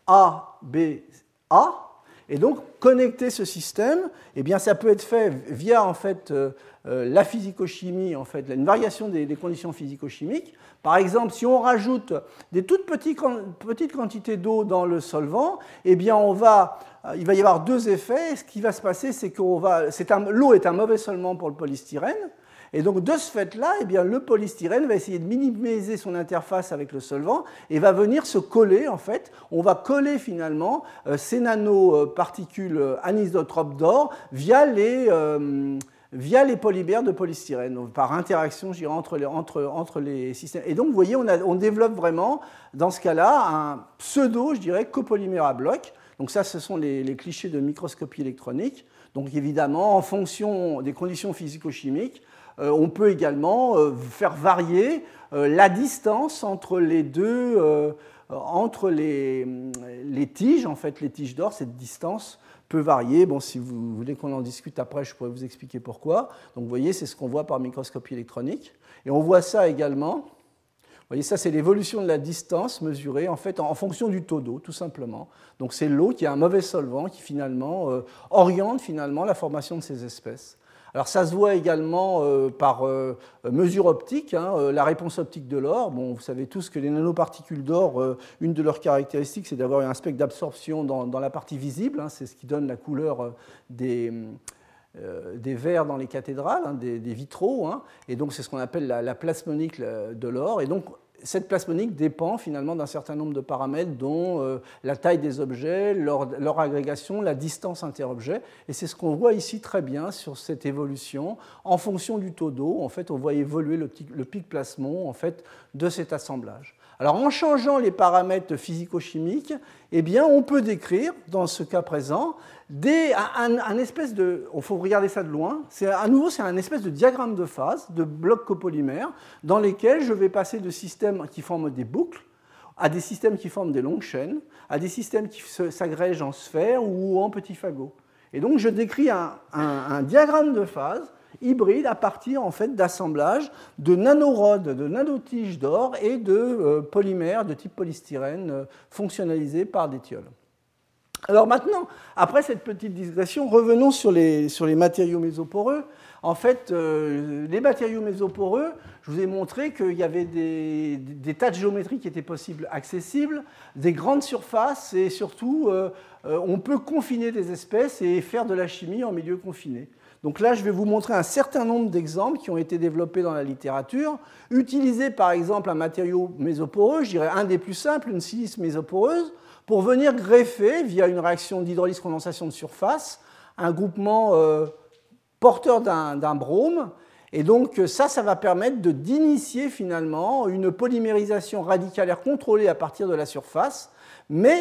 A, B, A, et donc connecter ce système, eh bien, ça peut être fait via en fait euh, la physico-chimie, en fait, une variation des, des conditions physico-chimiques. Par exemple, si on rajoute des toutes petites, petites quantités d'eau dans le solvant, eh bien, on va, il va y avoir deux effets. Ce qui va se passer, c'est que l'eau est un mauvais solvant pour le polystyrène. Et donc, de ce fait-là, eh bien, le polystyrène va essayer de minimiser son interface avec le solvant et va venir se coller, en fait. On va coller finalement euh, ces nanoparticules anisotropes d'or via les... Euh, via les polymères de polystyrène, donc par interaction, je dirais, entre les, entre, entre les systèmes. Et donc, vous voyez, on, a, on développe vraiment, dans ce cas-là, un pseudo, je dirais, copolymère à bloc. Donc ça, ce sont les, les clichés de microscopie électronique. Donc évidemment, en fonction des conditions physico-chimiques, euh, on peut également euh, faire varier euh, la distance entre les deux, euh, entre les, les tiges, en fait, les tiges d'or, cette distance peut varier. Bon, si vous voulez qu'on en discute après, je pourrais vous expliquer pourquoi. Donc, vous voyez, c'est ce qu'on voit par microscopie électronique. Et on voit ça également. Vous voyez, ça, c'est l'évolution de la distance mesurée, en fait, en fonction du taux d'eau, tout simplement. Donc, c'est l'eau qui a un mauvais solvant qui, finalement, euh, oriente, finalement, la formation de ces espèces. Alors, ça se voit également euh, par euh, mesure optique, hein, euh, la réponse optique de l'or. Bon, vous savez tous que les nanoparticules d'or, euh, une de leurs caractéristiques, c'est d'avoir un spectre d'absorption dans, dans la partie visible. Hein, c'est ce qui donne la couleur euh, des, euh, des verres dans les cathédrales, hein, des, des vitraux. Hein, et donc, c'est ce qu'on appelle la, la plasmonique de l'or. Et donc, cette plasmonique dépend finalement d'un certain nombre de paramètres, dont euh, la taille des objets, leur, leur agrégation, la distance interobjet. Et c'est ce qu'on voit ici très bien sur cette évolution. En fonction du taux d'eau, en fait, on voit évoluer le, le pic plasmon en fait, de cet assemblage. Alors, en changeant les paramètres physico-chimiques, eh bien, on peut décrire, dans ce cas présent, des, un, un espèce de... Il faut regarder ça de loin. À nouveau, c'est un espèce de diagramme de phase, de blocs copolymères, dans lesquels je vais passer de systèmes qui forment des boucles à des systèmes qui forment des longues chaînes, à des systèmes qui s'agrègent en sphères ou en petits fagots. Et donc, je décris un, un, un diagramme de phase hybride à partir en fait, d'assemblages de nanorods, de nanotiges d'or et de euh, polymères de type polystyrène euh, fonctionnalisés par des thiols. Alors maintenant, après cette petite digression, revenons sur les, sur les matériaux mésoporeux. En fait, euh, les matériaux mésoporeux, je vous ai montré qu'il y avait des, des, des tas de géométries qui étaient possibles, accessibles, des grandes surfaces et surtout, euh, euh, on peut confiner des espèces et faire de la chimie en milieu confiné. Donc là, je vais vous montrer un certain nombre d'exemples qui ont été développés dans la littérature. Utiliser par exemple un matériau mésoporeux, je dirais un des plus simples, une silice mésoporeuse, pour venir greffer, via une réaction d'hydrolyse-condensation de surface, un groupement euh, porteur d'un, d'un brome. Et donc ça, ça va permettre d'initier finalement une polymérisation radicalaire contrôlée à partir de la surface, mais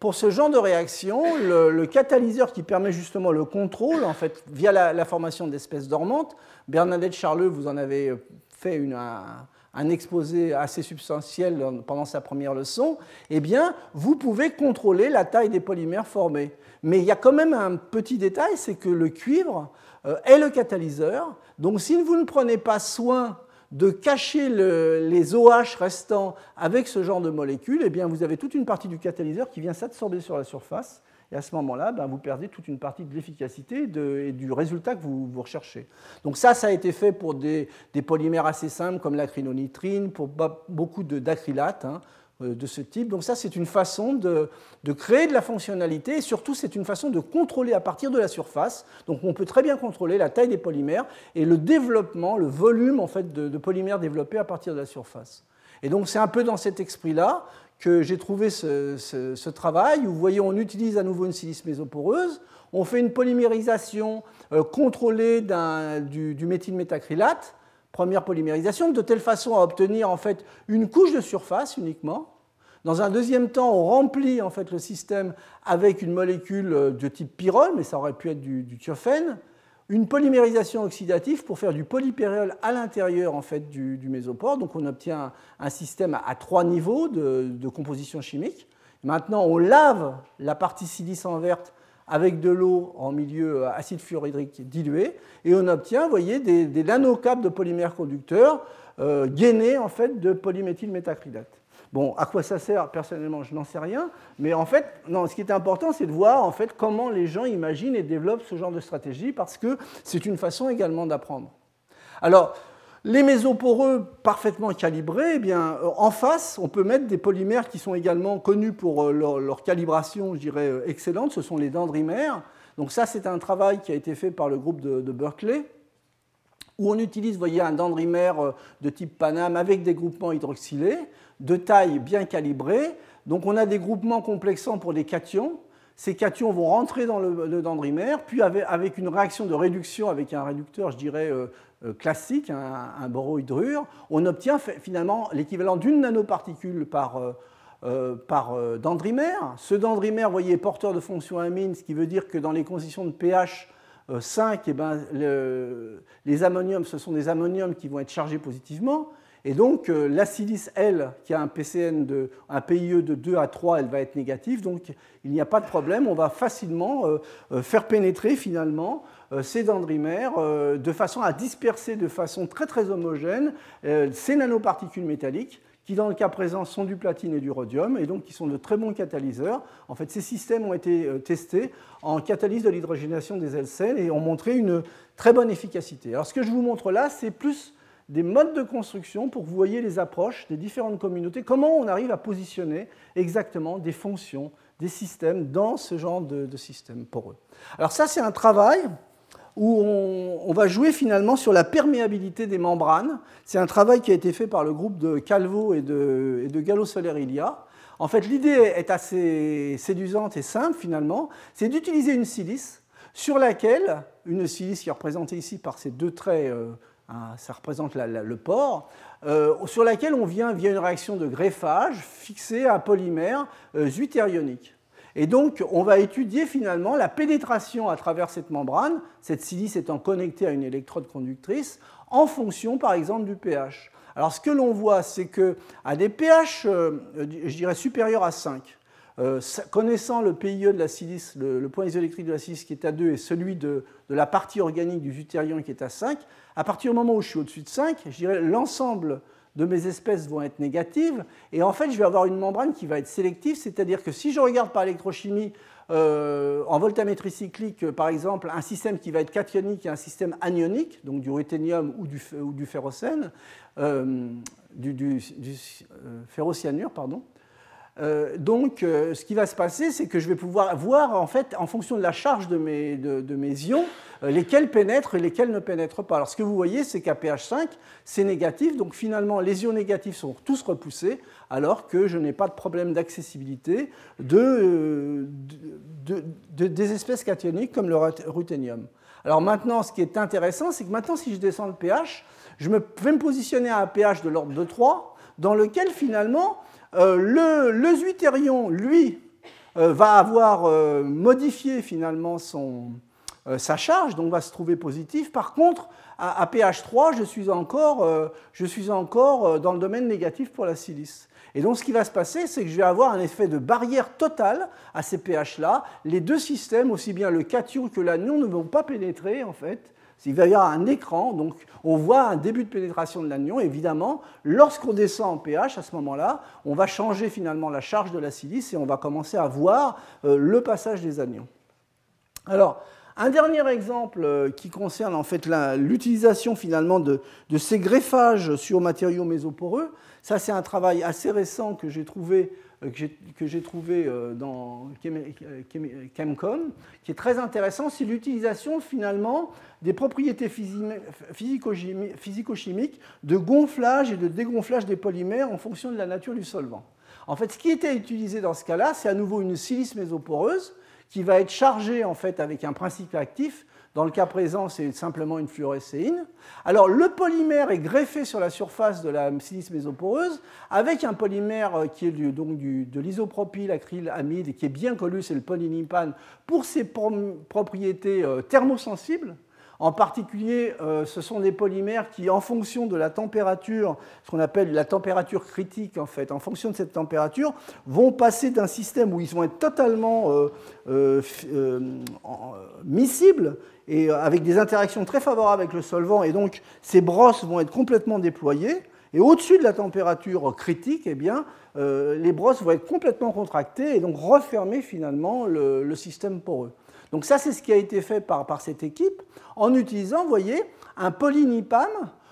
pour ce genre de réaction, le, le catalyseur qui permet justement le contrôle, en fait, via la, la formation d'espèces dormantes, Bernadette Charleux, vous en avez fait une, un, un exposé assez substantiel pendant sa première leçon, eh bien, vous pouvez contrôler la taille des polymères formés. Mais il y a quand même un petit détail, c'est que le cuivre euh, est le catalyseur. Donc, si vous ne prenez pas soin de cacher le, les O H restants avec ce genre de molécules, eh bien, vous avez toute une partie du catalyseur qui vient s'absorber sur la surface. Et à ce moment-là, ben, vous perdez toute une partie de l'efficacité et du résultat que vous, vous recherchez. Donc ça, ça a été fait pour des, des polymères assez simples comme l'acrylonitrine, pour beaucoup d'acrylates hein, de ce type. Donc ça, c'est une façon de, de créer de la fonctionnalité et surtout, c'est une façon de contrôler à partir de la surface. Donc on peut très bien contrôler la taille des polymères et le développement, le volume en fait, de, de polymères développés à partir de la surface. Et donc c'est un peu dans cet esprit-là que j'ai trouvé ce, ce, ce travail où vous voyez, on utilise à nouveau une silice mésoporeuse, on fait une polymérisation euh, contrôlée du, du méthylmétacrylate, première polymérisation, de telle façon à obtenir en fait une couche de surface uniquement. Dans un deuxième temps, on remplit en fait le système avec une molécule de type pyrrole, mais ça aurait pu être du, du thiophène, une polymérisation oxydative pour faire du polypérol à l'intérieur en fait, du, du mésopore. Donc on obtient un, un système à, à trois niveaux de, de composition chimique. Maintenant, on lave la partie silice en verte avec de l'eau en milieu acide fluorhydrique dilué et on obtient, vous voyez, des, des nanocaps de polymères conducteurs euh, gainés en fait, de polyméthylmétacrylate. Bon, à quoi ça sert? Personnellement, je n'en sais rien. Mais en fait, non, ce qui est important, c'est de voir en fait, comment les gens imaginent et développent ce genre de stratégie, parce que c'est une façon également d'apprendre. Alors, les mésoporeux parfaitement calibrés, eh bien, en face, on peut mettre des polymères qui sont également connus pour leur, leur calibration, je dirais, excellente. Ce sont les dendrimères. Donc ça, c'est un travail qui a été fait par le groupe de, de Berkeley, où on utilise, vous voyez, un dendrimère de type Paname avec des groupements hydroxylés, de taille bien calibrée. Donc on a des groupements complexants pour des cations. Ces cations vont rentrer dans le, le dendrimère, puis avec, avec une réaction de réduction avec un réducteur, je dirais, euh, euh, classique, un, un borohydrure, on obtient finalement l'équivalent d'une nanoparticule par, euh, euh, par euh, dendrimère. Ce dendrimère, vous voyez, est porteur de fonction amine, ce qui veut dire que dans les conditions de pH euh, cinq, eh ben, le, les ammoniums, ce sont des ammoniums qui vont être chargés positivement. Et donc, euh, la silice, elle, qui a un P C N de, un P I E de deux à trois, elle va être négative. Donc, il n'y a pas de problème. On va facilement euh, euh, faire pénétrer, finalement, euh, ces dendrimères euh, de façon à disperser de façon très, très homogène euh, ces nanoparticules métalliques qui, dans le cas présent, sont du platine et du rhodium, et donc qui sont de très bons catalyseurs. En fait, ces systèmes ont été euh, testés en catalyse de l'hydrogénation des alcènes et ont montré une très bonne efficacité. Alors, ce que je vous montre là, c'est plus des modes de construction pour que vous voyez les approches des différentes communautés, comment on arrive à positionner exactement des fonctions, des systèmes dans ce genre de, de système poreux. Alors ça, c'est un travail où on, on va jouer finalement sur la perméabilité des membranes. C'est un travail qui a été fait par le groupe de Calvo et de, et de Gallo-Soler-Ilia. En fait, l'idée est assez séduisante et simple finalement, c'est d'utiliser une silice sur laquelle, une silice qui est représentée ici par ces deux traits, euh, ça représente la, la, le pore, euh, sur laquelle on vient, via une réaction de greffage, fixer un polymère euh, zwitterionique. Et donc, on va étudier finalement la pénétration à travers cette membrane, cette silice étant connectée à une électrode conductrice, en fonction, par exemple, du pH. Alors, ce que l'on voit, c'est qu'à des pH, euh, je dirais, supérieurs à cinq, Euh, connaissant le P I E de la silice, le, le point isoélectrique de la silice qui est à deux et celui de, de la partie organique du zwitterion qui est à cinq, à partir du moment où je suis au-dessus de cinq, je dirais l'ensemble de mes espèces vont être négatives et en fait je vais avoir une membrane qui va être sélective, c'est-à-dire que si je regarde par électrochimie euh, en voltammétrie cyclique par exemple un système qui va être cationique et un système anionique, donc du ruthénium ou du, ou du ferrocène, euh, du, du, du euh, ferrocyanure, pardon. Euh, donc, euh, ce qui va se passer, c'est que je vais pouvoir voir, en fait, en fonction de la charge de mes, de, de mes ions, euh, lesquels pénètrent et lesquels ne pénètrent pas. Alors, ce que vous voyez, c'est qu'à pH cinq, c'est négatif. Donc, finalement, les ions négatifs sont tous repoussés, alors que je n'ai pas de problème d'accessibilité de, de, de, de, des espèces cationiques comme le ruthénium. Alors, maintenant, ce qui est intéressant, c'est que maintenant, si je descends le pH, je me, vais me positionner à un pH de l'ordre de trois, dans lequel, finalement, Euh, le, le zwitterion, lui, euh, va avoir euh, modifié finalement son, euh, sa charge, donc va se trouver positif. Par contre, à, à pH trois, je suis encore, euh, je suis encore dans le domaine négatif pour la silice. Et donc ce qui va se passer, c'est que je vais avoir un effet de barrière totale à ces pH-là. Les deux systèmes, aussi bien le cation que l'anion, ne vont pas pénétrer en fait. Il va y avoir un écran, donc on voit un début de pénétration de l'anion. Évidemment, lorsqu'on descend en pH, à ce moment-là, on va changer finalement la charge de la silice et on va commencer à voir euh, le passage des anions. Alors, un dernier exemple euh, qui concerne en fait l'utilisation finalement de, de ces greffages sur matériaux mésoporeux. Ça, c'est un travail assez récent que j'ai trouvé que j'ai trouvé dans ChemCon, qui est très intéressant, c'est l'utilisation finalement des propriétés physico-chimiques de gonflage et de dégonflage des polymères en fonction de la nature du solvant. En fait, ce qui était utilisé dans ce cas-là, c'est à nouveau une silice mésoporeuse qui va être chargée en fait avec un principe actif. Dans le cas présent, c'est simplement une fluorescéine. Alors, le polymère est greffé sur la surface de la silice mésoporeuse avec un polymère qui est du, donc du, de l'isopropyl-acrylamide et qui est bien connu, c'est le polynipane, pour ses propriétés thermosensibles. En particulier, euh, ce sont des polymères qui, en fonction de la température, ce qu'on appelle la température critique, en fait, en fonction de cette température, vont passer d'un système où ils vont être totalement euh, euh, euh, miscibles et avec des interactions très favorables avec le solvant, et donc ces brosses vont être complètement déployées. Et au-dessus de la température critique, eh bien, euh, les brosses vont être complètement contractées et donc refermer finalement le, le système poreux. Donc ça, c'est ce qui a été fait par, par cette équipe en utilisant, vous voyez, un polynipane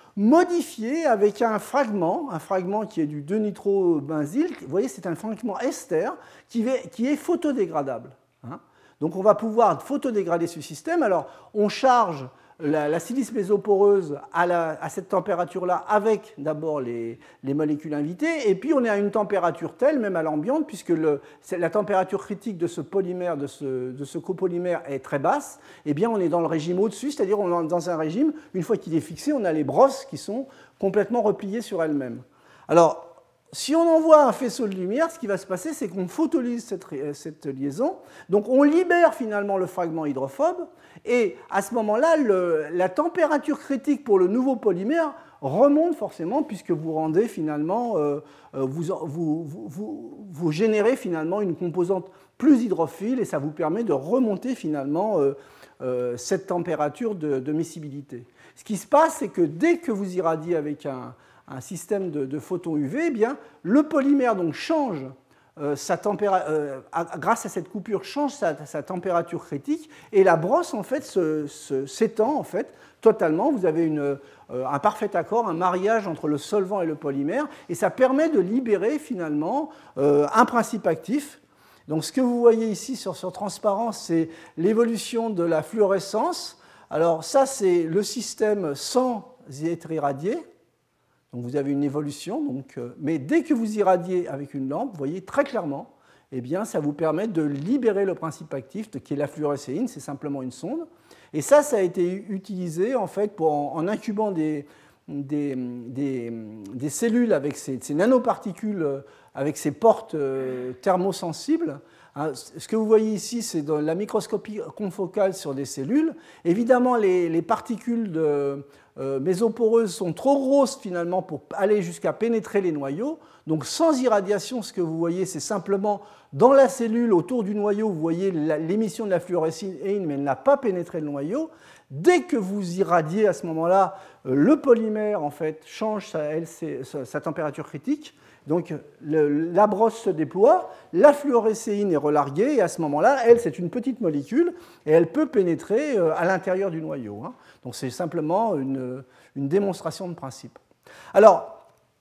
modifié avec un fragment, un fragment qui est du deux nitrobenzyle. Vous voyez, c'est un fragment ester qui, qui est photodégradable. Hein. Donc on va pouvoir photodégrader ce système. Alors on charge la, la silice mésoporeuse à, la, à cette température-là avec d'abord les, les molécules invitées, et puis on est à une température telle, même à l'ambiante, puisque le, la température critique de ce polymère, de ce, de ce copolymère est très basse, eh bien on est dans le régime au-dessus, c'est-à-dire on est dans un régime, une fois qu'il est fixé, on a les brosses qui sont complètement repliées sur elles-mêmes. Alors, si on envoie un faisceau de lumière, ce qui va se passer, c'est qu'on photolyse cette, cette liaison. Donc on libère finalement le fragment hydrophobe. Et à ce moment-là, la température critique pour le nouveau polymère remonte forcément, puisque vous rendez finalement, euh, vous, vous, vous, vous générez finalement une composante plus hydrophile, et ça vous permet de remonter finalement euh, euh, cette température de, de miscibilité. Ce qui se passe, c'est que dès que vous irradiez avec un un système de, de photons U V, eh bien, le polymère donc, change, euh, sa euh, grâce à cette coupure, change sa, sa température critique, et la brosse en fait, se, se, s'étend en fait, totalement. Vous avez une, euh, un parfait accord, un mariage entre le solvant et le polymère, et ça permet de libérer finalement euh, un principe actif. Donc, ce que vous voyez ici sur, sur transparence, c'est l'évolution de la fluorescence. Alors ça, c'est le système sans y être irradié. Donc vous avez une évolution, donc, euh, mais dès que vous irradiez avec une lampe, vous voyez très clairement, eh bien, ça vous permet de libérer le principe actif, de, qui est la fluorescéine, c'est simplement une sonde. Et ça, ça a été utilisé en, fait, pour, en, en incubant des, des, des, des cellules avec ces, ces nanoparticules, avec ces portes euh, thermosensibles. Hein, ce que vous voyez ici, c'est dans la microscopie confocale sur des cellules. Évidemment, les, les particules de, euh, mésoporeuses sont trop grosses finalement pour aller jusqu'à pénétrer les noyaux. Donc sans irradiation, ce que vous voyez, c'est simplement dans la cellule, autour du noyau, vous voyez l'émission de la fluorescéine, mais elle n'a pas pénétré le noyau. Dès que vous irradiez à ce moment-là, le polymère en fait, change sa, elle, sa, sa température critique. Donc le, la brosse se déploie, la fluorescéine est relarguée, et à ce moment-là, elle, c'est une petite molécule, et elle peut pénétrer à l'intérieur du noyau. Hein. Donc c'est simplement une, une démonstration de principe. Alors,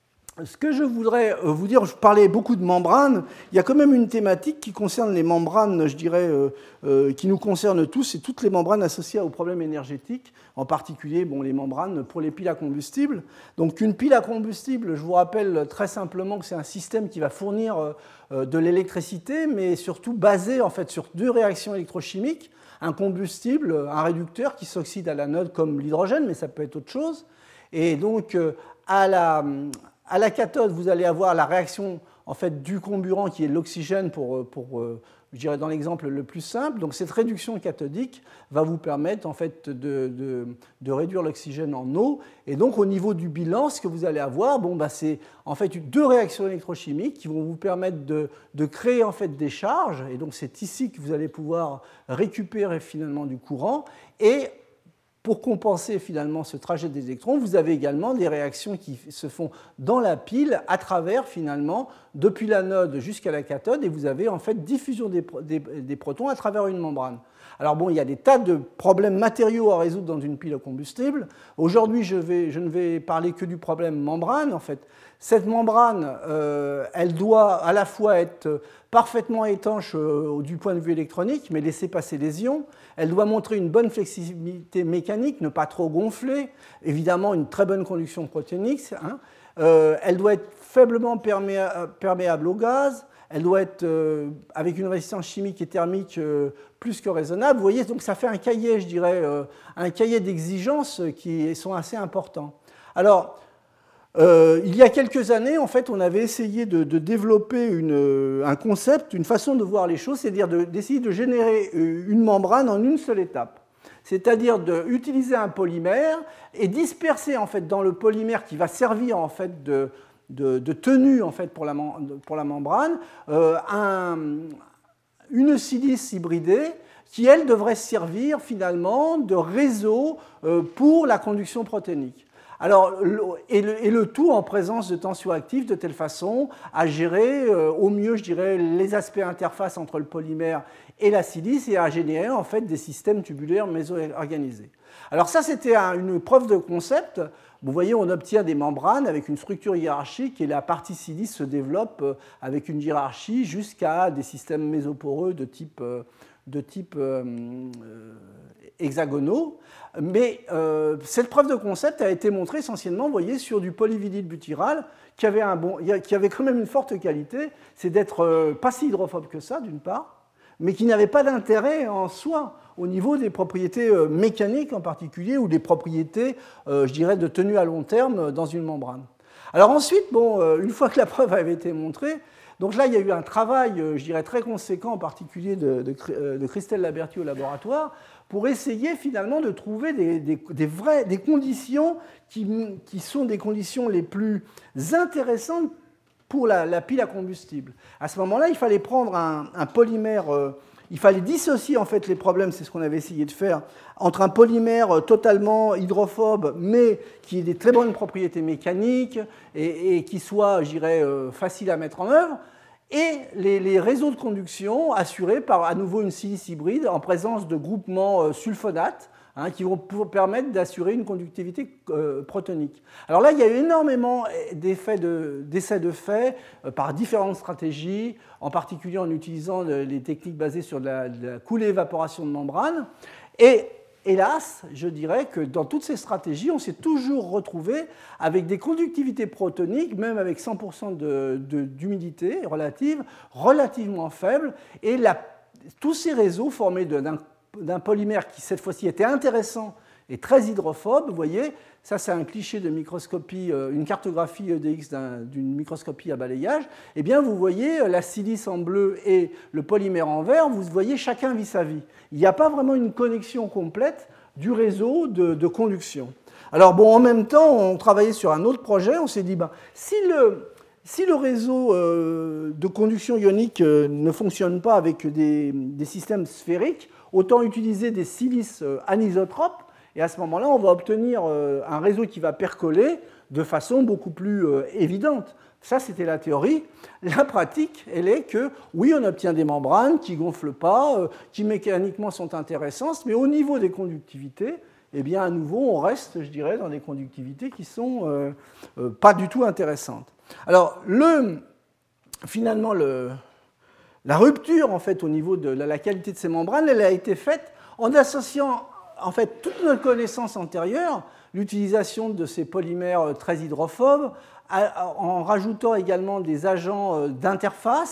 ce que je voudrais vous dire, je parlais beaucoup de membranes, il y a quand même une thématique qui concerne les membranes, je dirais, euh, euh, qui nous concerne tous, c'est toutes les membranes associées aux problèmes énergétiques, en particulier bon, les membranes pour les piles à combustible. Donc une pile à combustible, je vous rappelle très simplement que c'est un système qui va fournir euh, de l'électricité, mais surtout basé en fait, sur deux réactions électrochimiques, un combustible, un réducteur qui s'oxyde à l'anode comme l'hydrogène, mais ça peut être autre chose. Et donc euh, à la... À la cathode, vous allez avoir la réaction en fait, du comburant qui est l'oxygène pour, pour, je dirais dans l'exemple le plus simple. Donc cette réduction cathodique va vous permettre en fait de, de, de réduire l'oxygène en eau. Et donc au niveau du bilan, ce que vous allez avoir, bon, bah, c'est en fait deux réactions électrochimiques qui vont vous permettre de, de créer en fait des charges. Et donc c'est ici que vous allez pouvoir récupérer finalement du courant. Et pour compenser finalement ce trajet des électrons, vous avez également des réactions qui se font dans la pile à travers finalement depuis l'anode jusqu'à la cathode, et vous avez en fait diffusion des, des, des protons à travers une membrane. Alors bon, il y a des tas de problèmes matériaux à résoudre dans une pile à combustible. Aujourd'hui, je, vais, je ne vais parler que du problème membrane. En fait, cette membrane, euh, elle doit à la fois être parfaitement étanche euh, du point de vue électronique, mais laisser passer les ions. Elle doit montrer une bonne flexibilité mécanique, ne pas trop gonfler. Évidemment, une très bonne conduction protéinique. Hein. Euh, elle doit être faiblement perméa- perméable au gaz. Elle doit être euh, avec une résistance chimique et thermique euh, plus que raisonnable. Vous voyez, donc ça fait un cahier, je dirais, euh, un cahier d'exigences qui sont assez importants. Alors, euh, il y a quelques années, en fait, on avait essayé de, de développer une, un concept, une façon de voir les choses, c'est-à-dire de, d'essayer de générer une membrane en une seule étape. C'est-à-dire d'utiliser un polymère et disperser en fait dans le polymère qui va servir en fait de De, de tenue en fait, pour, la, pour la membrane, euh, un, une silice hybridée qui, elle, devrait servir finalement de réseau euh, pour la conduction protéinique. Alors, le, et, le, et le tout en présence de tensioactifs de telle façon à gérer euh, au mieux, je dirais, les aspects interface entre le polymère et la silice et à générer en fait des systèmes tubulaires méso-organisés. Alors ça, c'était un, une preuve de concept. Vous voyez, on obtient des membranes avec une structure hiérarchique et la partie silice se développe avec une hiérarchie jusqu'à des systèmes mésoporeux de type, de type euh, hexagonaux. Mais euh, cette preuve de concept a été montrée essentiellement, vous voyez, sur du polyvinylbutyral qui avait, un bon, qui avait quand même une forte qualité, c'est d'être euh, pas si hydrophobe que ça, d'une part, mais qui n'avait pas d'intérêt en soi au niveau des propriétés mécaniques en particulier ou des propriétés, euh, je dirais, de tenue à long terme dans une membrane. Alors ensuite, bon, euh, une fois que la preuve avait été montrée, donc là, il y a eu un travail, euh, je dirais, très conséquent, en particulier de, de, de Christelle Laberty au laboratoire, pour essayer finalement de trouver des, des, des, vrais, des conditions qui, qui sont des conditions les plus intéressantes pour la, la pile à combustible. À ce moment-là, il fallait prendre un, un polymère, euh, il fallait dissocier en fait les problèmes, c'est ce qu'on avait essayé de faire, entre un polymère totalement hydrophobe, mais qui ait des très bonnes propriétés mécaniques et, et qui soit, je dirais, euh, facile à mettre en œuvre, et les, les réseaux de conduction assurés par à nouveau une silice hybride en présence de groupements euh, sulfonates, Hein, qui vont permettre d'assurer une conductivité euh, protonique. Alors là, il y a eu énormément d'essais de, d'essais de fait euh, par différentes stratégies, en particulier en utilisant de, les techniques basées sur de la, de la coulée-évaporation de membrane. Et hélas, je dirais que dans toutes ces stratégies, on s'est toujours retrouvé avec des conductivités protoniques, même avec cent pour cent de, de, d'humidité relative, relativement faibles, et la, tous ces réseaux formés d'un d'un polymère qui, cette fois-ci, était intéressant et très hydrophobe. Vous voyez, ça, c'est un cliché de microscopie, une cartographie E D X d'une microscopie à balayage. Eh bien, vous voyez la silice en bleu et le polymère en vert, vous voyez chacun vit sa vie. Il n'y a pas vraiment une connexion complète du réseau de, de conduction. Alors, bon, en même temps, on travaillait sur un autre projet. On s'est dit, ben, si le... Si le réseau de conduction ionique ne fonctionne pas avec des, des systèmes sphériques, autant utiliser des silices anisotropes, et à ce moment-là, on va obtenir un réseau qui va percoler de façon beaucoup plus évidente. Ça, c'était la théorie. La pratique, elle est que, oui, on obtient des membranes qui ne gonflent pas, qui mécaniquement sont intéressantes, mais au niveau des conductivités, eh bien, à nouveau, on reste, je dirais, dans des conductivités qui ne sont euh, euh, pas du tout intéressantes. Alors, le, finalement, le, la rupture, en fait, au niveau de la, la qualité de ces membranes, elle a été faite en associant, en fait, toute notre connaissance antérieure, l'utilisation de ces polymères très hydrophobes, à, en rajoutant également des agents d'interface,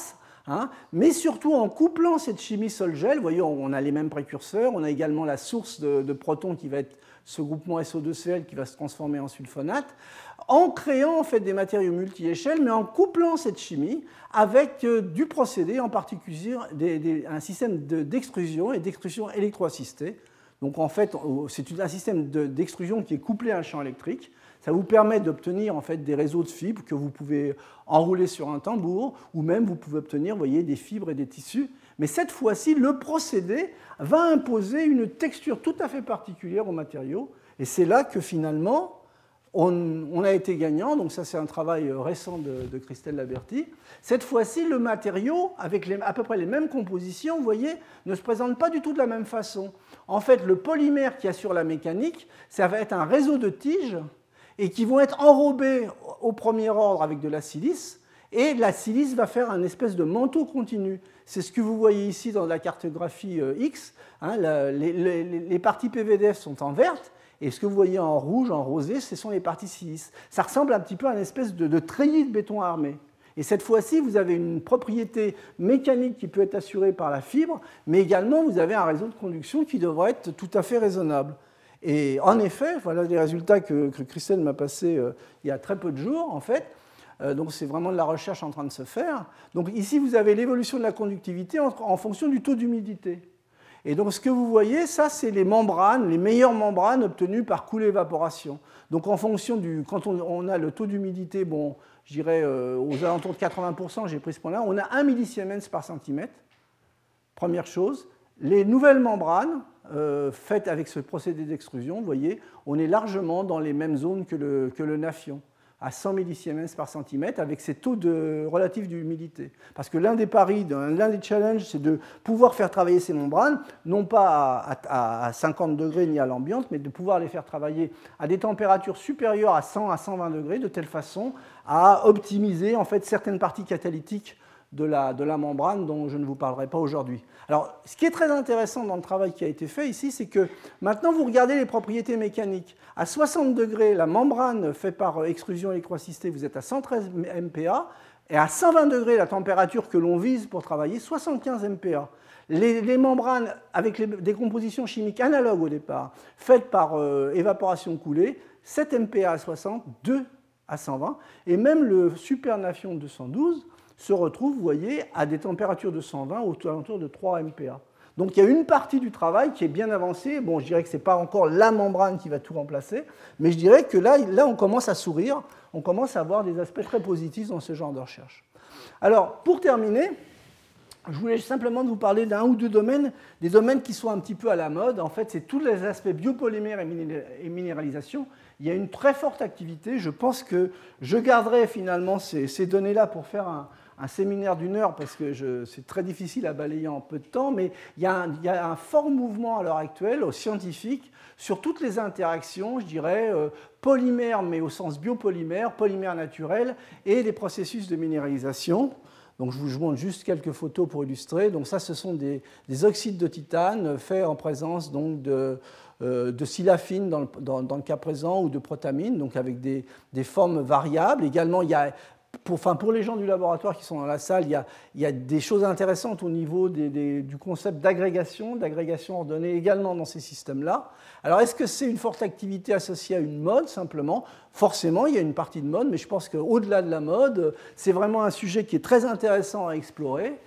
hein, mais surtout en couplant cette chimie sol-gel. Vous voyez, on a les mêmes précurseurs, on a également la source de, de protons qui va être ce groupement S O deux C L qui va se transformer en sulfonate, en créant en fait des matériaux multi-échelles, mais en couplant cette chimie avec euh, du procédé, en particulier des, des, un système d'extrusion et d'extrusion électroassistée. Donc en fait, c'est un système d'extrusion qui est couplé à un champ électrique. Ça vous permet d'obtenir en fait des réseaux de fibres que vous pouvez enrouler sur un tambour, ou même vous pouvez obtenir, vous voyez, des fibres et des tissus. Mais cette fois-ci, le procédé va imposer une texture tout à fait particulière aux matériaux. Et c'est là que finalement, on, on a été gagnant. Donc ça, c'est un travail récent de, de Christelle Laberty. Cette fois-ci, le matériau, avec les, à peu près les mêmes compositions, vous voyez, ne se présente pas du tout de la même façon. En fait, le polymère qui assure la mécanique, ça va être un réseau de tiges et qui vont être enrobés au premier ordre avec de la silice. Et la silice va faire un espèce de manteau continu. C'est ce que vous voyez ici dans la cartographie X. Hein, la, les, les, les parties P V D F sont en verte, et ce que vous voyez en rouge, en rosé, ce sont les parties silice. Ça ressemble un petit peu à une espèce de, de treillis de béton armé. Et cette fois-ci, vous avez une propriété mécanique qui peut être assurée par la fibre, mais également vous avez un réseau de conduction qui devrait être tout à fait raisonnable. Et en effet, voilà les résultats que, que Christelle m'a passés euh, il y a très peu de jours, en fait. Euh, donc c'est vraiment de la recherche en train de se faire. Donc ici, vous avez l'évolution de la conductivité en, en fonction du taux d'humidité. Et donc ce que vous voyez, ça, c'est les membranes, les meilleures membranes obtenues par coulée-évaporation. Donc en fonction du... Quand on, on a le taux d'humidité, bon, je dirais euh, aux alentours de quatre-vingts pour cent, j'ai pris ce point-là, on a un millisiemens par centimètre. Première chose. Les nouvelles membranes, euh, faites avec ce procédé d'extrusion, vous voyez, on est largement dans les mêmes zones que le, que le Nafion, à cent millisiemens par centimètre, avec ces taux de, relatifs d'humidité. Parce que l'un des paris, l'un des challenges, c'est de pouvoir faire travailler ces membranes, non pas à, à, à cinquante degrés ni à l'ambiance, mais de pouvoir les faire travailler à des températures supérieures à cent à cent vingt degrés, de telle façon à optimiser en fait, certaines parties catalytiques de la, de la membrane dont je ne vous parlerai pas aujourd'hui. Alors, ce qui est très intéressant dans le travail qui a été fait ici, c'est que maintenant vous regardez les propriétés mécaniques. À soixante degrés, la membrane faite par extrusion électroassistée, vous êtes à cent treize M P A, et à cent vingt degrés, la température que l'on vise pour travailler, soixante-quinze M P A. Les, les membranes avec les, des compositions chimiques analogues au départ, faites par euh, évaporation coulée, sept M P A à soixante, deux à cent vingt, et même le Super Nafion deux cent douze se retrouve, vous voyez, à des températures de cent vingt autour de trois M P A. Donc il y a une partie du travail qui est bien avancée. Bon, je dirais que ce n'est pas encore la membrane qui va tout remplacer, mais je dirais que là, là, on commence à sourire, on commence à avoir des aspects très positifs dans ce genre de recherche. Alors, pour terminer, je voulais simplement vous parler d'un ou deux domaines, des domaines qui sont un petit peu à la mode. En fait, c'est tous les aspects biopolymères et minéralisation. Il y a une très forte activité. Je pense que je garderai finalement ces, ces données-là pour faire un, un séminaire d'une heure parce que c'est très difficile à balayer en peu de temps, mais il y a un, il y a un fort mouvement à l'heure actuelle aux scientifiques sur toutes les interactions, je dirais, euh, polymères, mais au sens biopolymère, polymères naturels, et des processus de minéralisation. Donc je vous montre juste quelques photos pour illustrer. Donc ça, ce sont des, des oxydes de titane faits en présence donc, de, euh, de silafine dans le, dans, dans le cas présent ou de protamine, donc avec des, des formes variables. Également, il y a... Pour, enfin, pour les gens du laboratoire qui sont dans la salle, il y a, il y a des choses intéressantes au niveau des, des, du concept d'agrégation, d'agrégation ordonnée également dans ces systèmes-là. Alors, est-ce que c'est une forte activité associée à une mode, simplement? Forcément, il y a une partie de mode, mais je pense qu'au-delà de la mode, c'est vraiment un sujet qui est très intéressant à explorer,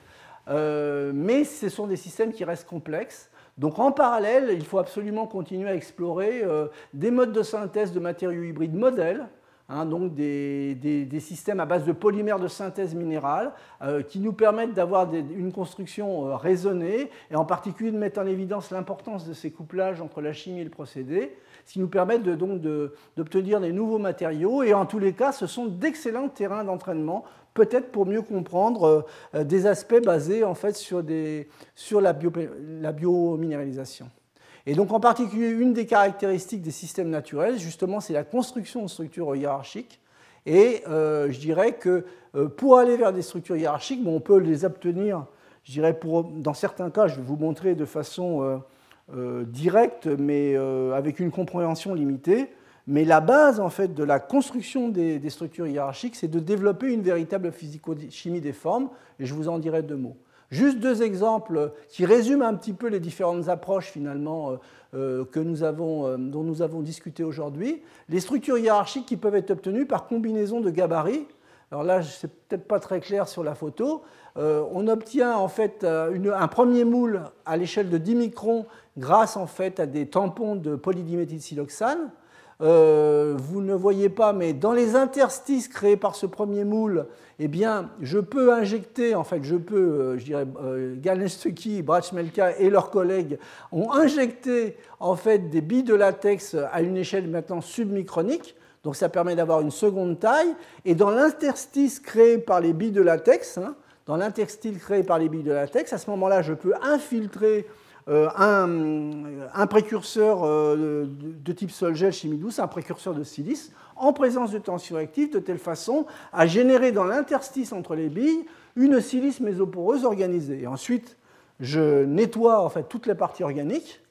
euh, mais ce sont des systèmes qui restent complexes. Donc, en parallèle, il faut absolument continuer à explorer euh, des modes de synthèse de matériaux hybrides modèles, Hein, donc des, des, des systèmes à base de polymères de synthèse minérale euh, qui nous permettent d'avoir une construction euh, raisonnée et en particulier de mettre en évidence l'importance de ces couplages entre la chimie et le procédé, ce qui nous permet de, donc d'obtenir des nouveaux matériaux et en tous les cas ce sont d'excellents terrains d'entraînement, peut-être pour mieux comprendre euh, des aspects basés en fait sur, des, sur la, bio, la biominéralisation. Et donc en particulier, une des caractéristiques des systèmes naturels, justement, c'est la construction de structures hiérarchiques. Et euh, je dirais que euh, pour aller vers des structures hiérarchiques, bon, on peut les obtenir, je dirais, pour, dans certains cas, je vais vous montrer de façon euh, euh, directe, mais euh, avec une compréhension limitée. Mais la base, en fait, de la construction des, des structures hiérarchiques, c'est de développer une véritable physico-chimie des formes, et je vous en dirai deux mots. Juste deux exemples qui résument un petit peu les différentes approches, finalement, euh, que nous avons, euh, dont nous avons discuté aujourd'hui. Les structures hiérarchiques qui peuvent être obtenues par combinaison de gabarits. Alors là, c'est peut-être pas très clair sur la photo. Euh, on obtient en fait une, un premier moule à l'échelle de dix microns grâce en fait à des tampons de polydiméthylsiloxane. Euh, vous ne voyez pas, mais dans les interstices créés par ce premier moule, eh bien, je peux injecter, en fait, je peux, euh, je dirais, euh, Galnestky, Brachmelka et leurs collègues ont injecté en fait des billes de latex à une échelle maintenant submicronique. Donc ça permet d'avoir une seconde taille. Et dans l'interstice créé par les billes de latex, hein, dans l'interstice créé par les billes de latex, à ce moment-là, je peux infiltrer euh, un, un précurseur euh, de, de type sol-gel chimie douce, un précurseur de silice, en présence de tension active, de telle façon à générer dans l'interstice entre les billes une silice mésoporeuse organisée. Et ensuite, je nettoie en fait toute la partie organique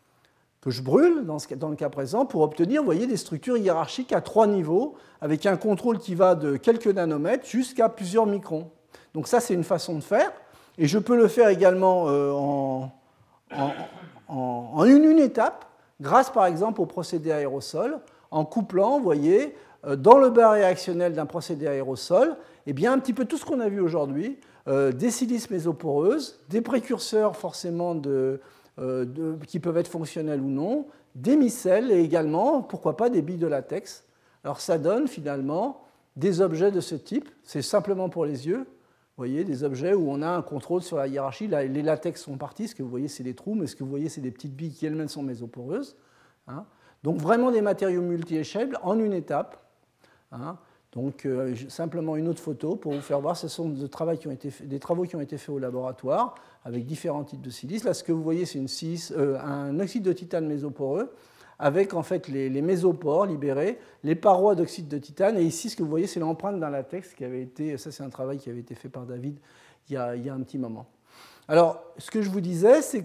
que je brûle, dans, ce, dans le cas présent, pour obtenir, vous voyez, des structures hiérarchiques à trois niveaux, avec un contrôle qui va de quelques nanomètres jusqu'à plusieurs microns. Donc ça, c'est une façon de faire. Et je peux le faire également euh, en, en, en, en une, une étape, grâce par exemple au procédé aérosol, en couplant, vous voyez, euh, dans le bas réactionnel d'un procédé aérosol, eh bien, un petit peu tout ce qu'on a vu aujourd'hui, euh, des silices mésoporeuses, des précurseurs forcément de... Euh, de, qui peuvent être fonctionnels ou non, des micelles et également, pourquoi pas, des billes de latex. Alors ça donne finalement des objets de ce type, c'est simplement pour les yeux, vous voyez, des objets où on a un contrôle sur la hiérarchie. Là, les latex sont partis, ce que vous voyez c'est des trous, mais ce que vous voyez c'est des petites billes qui elles-mêmes sont mésoporeuses. Hein. Donc vraiment des matériaux multi-échelles en une étape. Hein. Donc, euh, simplement une autre photo pour vous faire voir, ce sont des travaux qui ont été faits, des travaux qui ont été faits au laboratoire avec différents types de silice. Là, ce que vous voyez, c'est une silice, euh, un oxyde de titane mésoporeux avec en fait les, les mésopores libérés, les parois d'oxyde de titane. Et ici, ce que vous voyez, c'est l'empreinte d'un latex qui avait été, ça c'est un travail qui avait été fait par David il y a, il y a un petit moment. Alors, ce que je vous disais, c'est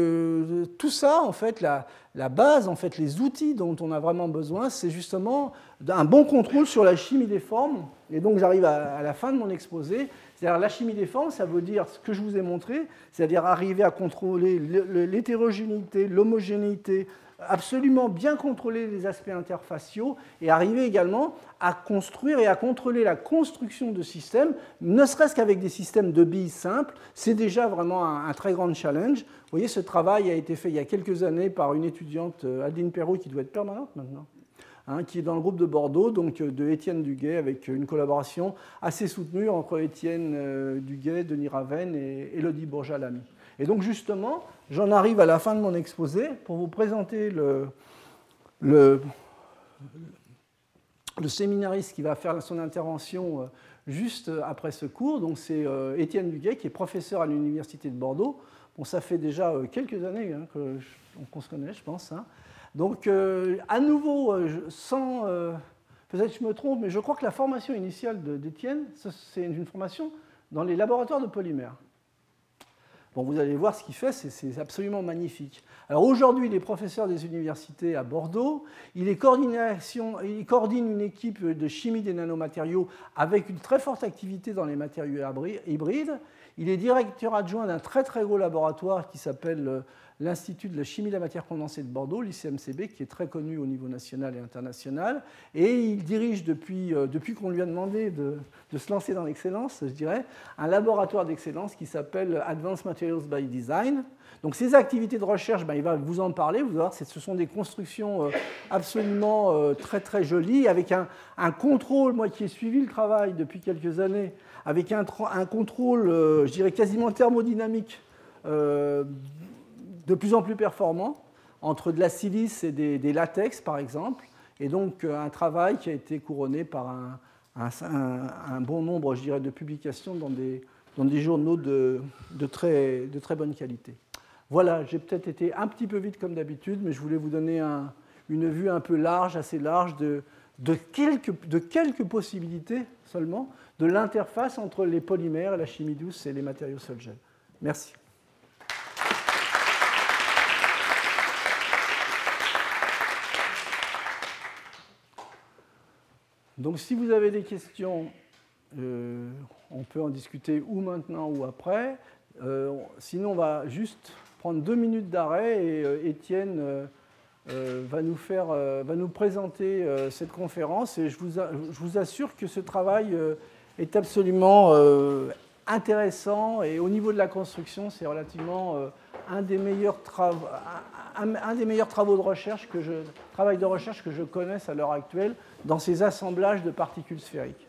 que tout ça, en fait, la, la base, en fait, les outils dont on a vraiment besoin, c'est justement un bon contrôle sur la chimie des formes. Et donc, j'arrive à, à la fin de mon exposé. C'est-à-dire, la chimie des formes, ça veut dire ce que je vous ai montré, c'est-à-dire arriver à contrôler l'hétérogénéité, l'homogénéité, absolument bien contrôler les aspects interfaciaux et arriver également à construire et à contrôler la construction de systèmes, ne serait-ce qu'avec des systèmes de billes simples, c'est déjà vraiment un, un très grand challenge. Vous voyez, ce travail a été fait il y a quelques années par une étudiante, Adeline Perrault, qui doit être permanente maintenant, hein, qui est dans le groupe de Bordeaux, donc de Étienne Duguay, avec une collaboration assez soutenue entre Étienne euh, Duguay, Denis Ravenne et Élodie Bourja-Lamy. Et donc justement, j'en arrive à la fin de mon exposé pour vous présenter le, le, le séminariste qui va faire son intervention juste après ce cours. Donc c'est Étienne Duguay, qui est professeur à l'Université de Bordeaux. Bon, ça fait déjà quelques années hein, qu'on se connaît, je pense. Hein. Donc euh, à nouveau, sans... Euh, peut-être que je me trompe, mais je crois que la formation initiale d'Étienne, c'est une formation dans les laboratoires de polymères. Bon, vous allez voir ce qu'il fait, c'est absolument magnifique. Alors aujourd'hui, il est professeur des universités à Bordeaux. Il, est il coordonne une équipe de chimie des nanomatériaux avec une très forte activité dans les matériaux hybrides. Il est directeur adjoint d'un très très gros laboratoire qui s'appelle l'Institut de la chimie de la matière condensée de Bordeaux, l'I C M C B, qui est très connu au niveau national et international. Et il dirige, depuis, depuis qu'on lui a demandé de, de se lancer dans l'excellence, je dirais, un laboratoire d'excellence qui s'appelle Advanced Materials by Design. Donc ces activités de recherche, ben, il va vous en parler, vous allez voir, ce sont des constructions absolument très très jolies, avec un, un contrôle, moi qui ai suivi le travail depuis quelques années, avec un, un contrôle, je dirais, quasiment thermodynamique, euh, de plus en plus performant, entre de la silice et des, des latex, par exemple, et donc un travail qui a été couronné par un, un, un, un bon nombre, je dirais, de publications dans des, dans des journaux de, de, très, de très bonne qualité. Voilà, j'ai peut-être été un petit peu vite comme d'habitude, mais je voulais vous donner un, une vue un peu large, assez large, de, de, quelques, de quelques possibilités seulement de l'interface entre les polymères, la chimie douce et les matériaux sol-gel. Merci. Donc si vous avez des questions, euh, on peut en discuter ou maintenant ou après. Euh, sinon, on va juste prendre deux minutes d'arrêt et euh, Étienne euh, euh, va, nous faire, euh, va nous présenter euh, cette conférence. Et je vous, a, je vous assure que ce travail euh, est absolument euh, intéressant et au niveau de la construction, c'est relativement euh, un, des meilleurs travaux, un, un des meilleurs travaux de recherche que je, travail de recherche que je connaisse à l'heure actuelle dans ces assemblages de particules sphériques.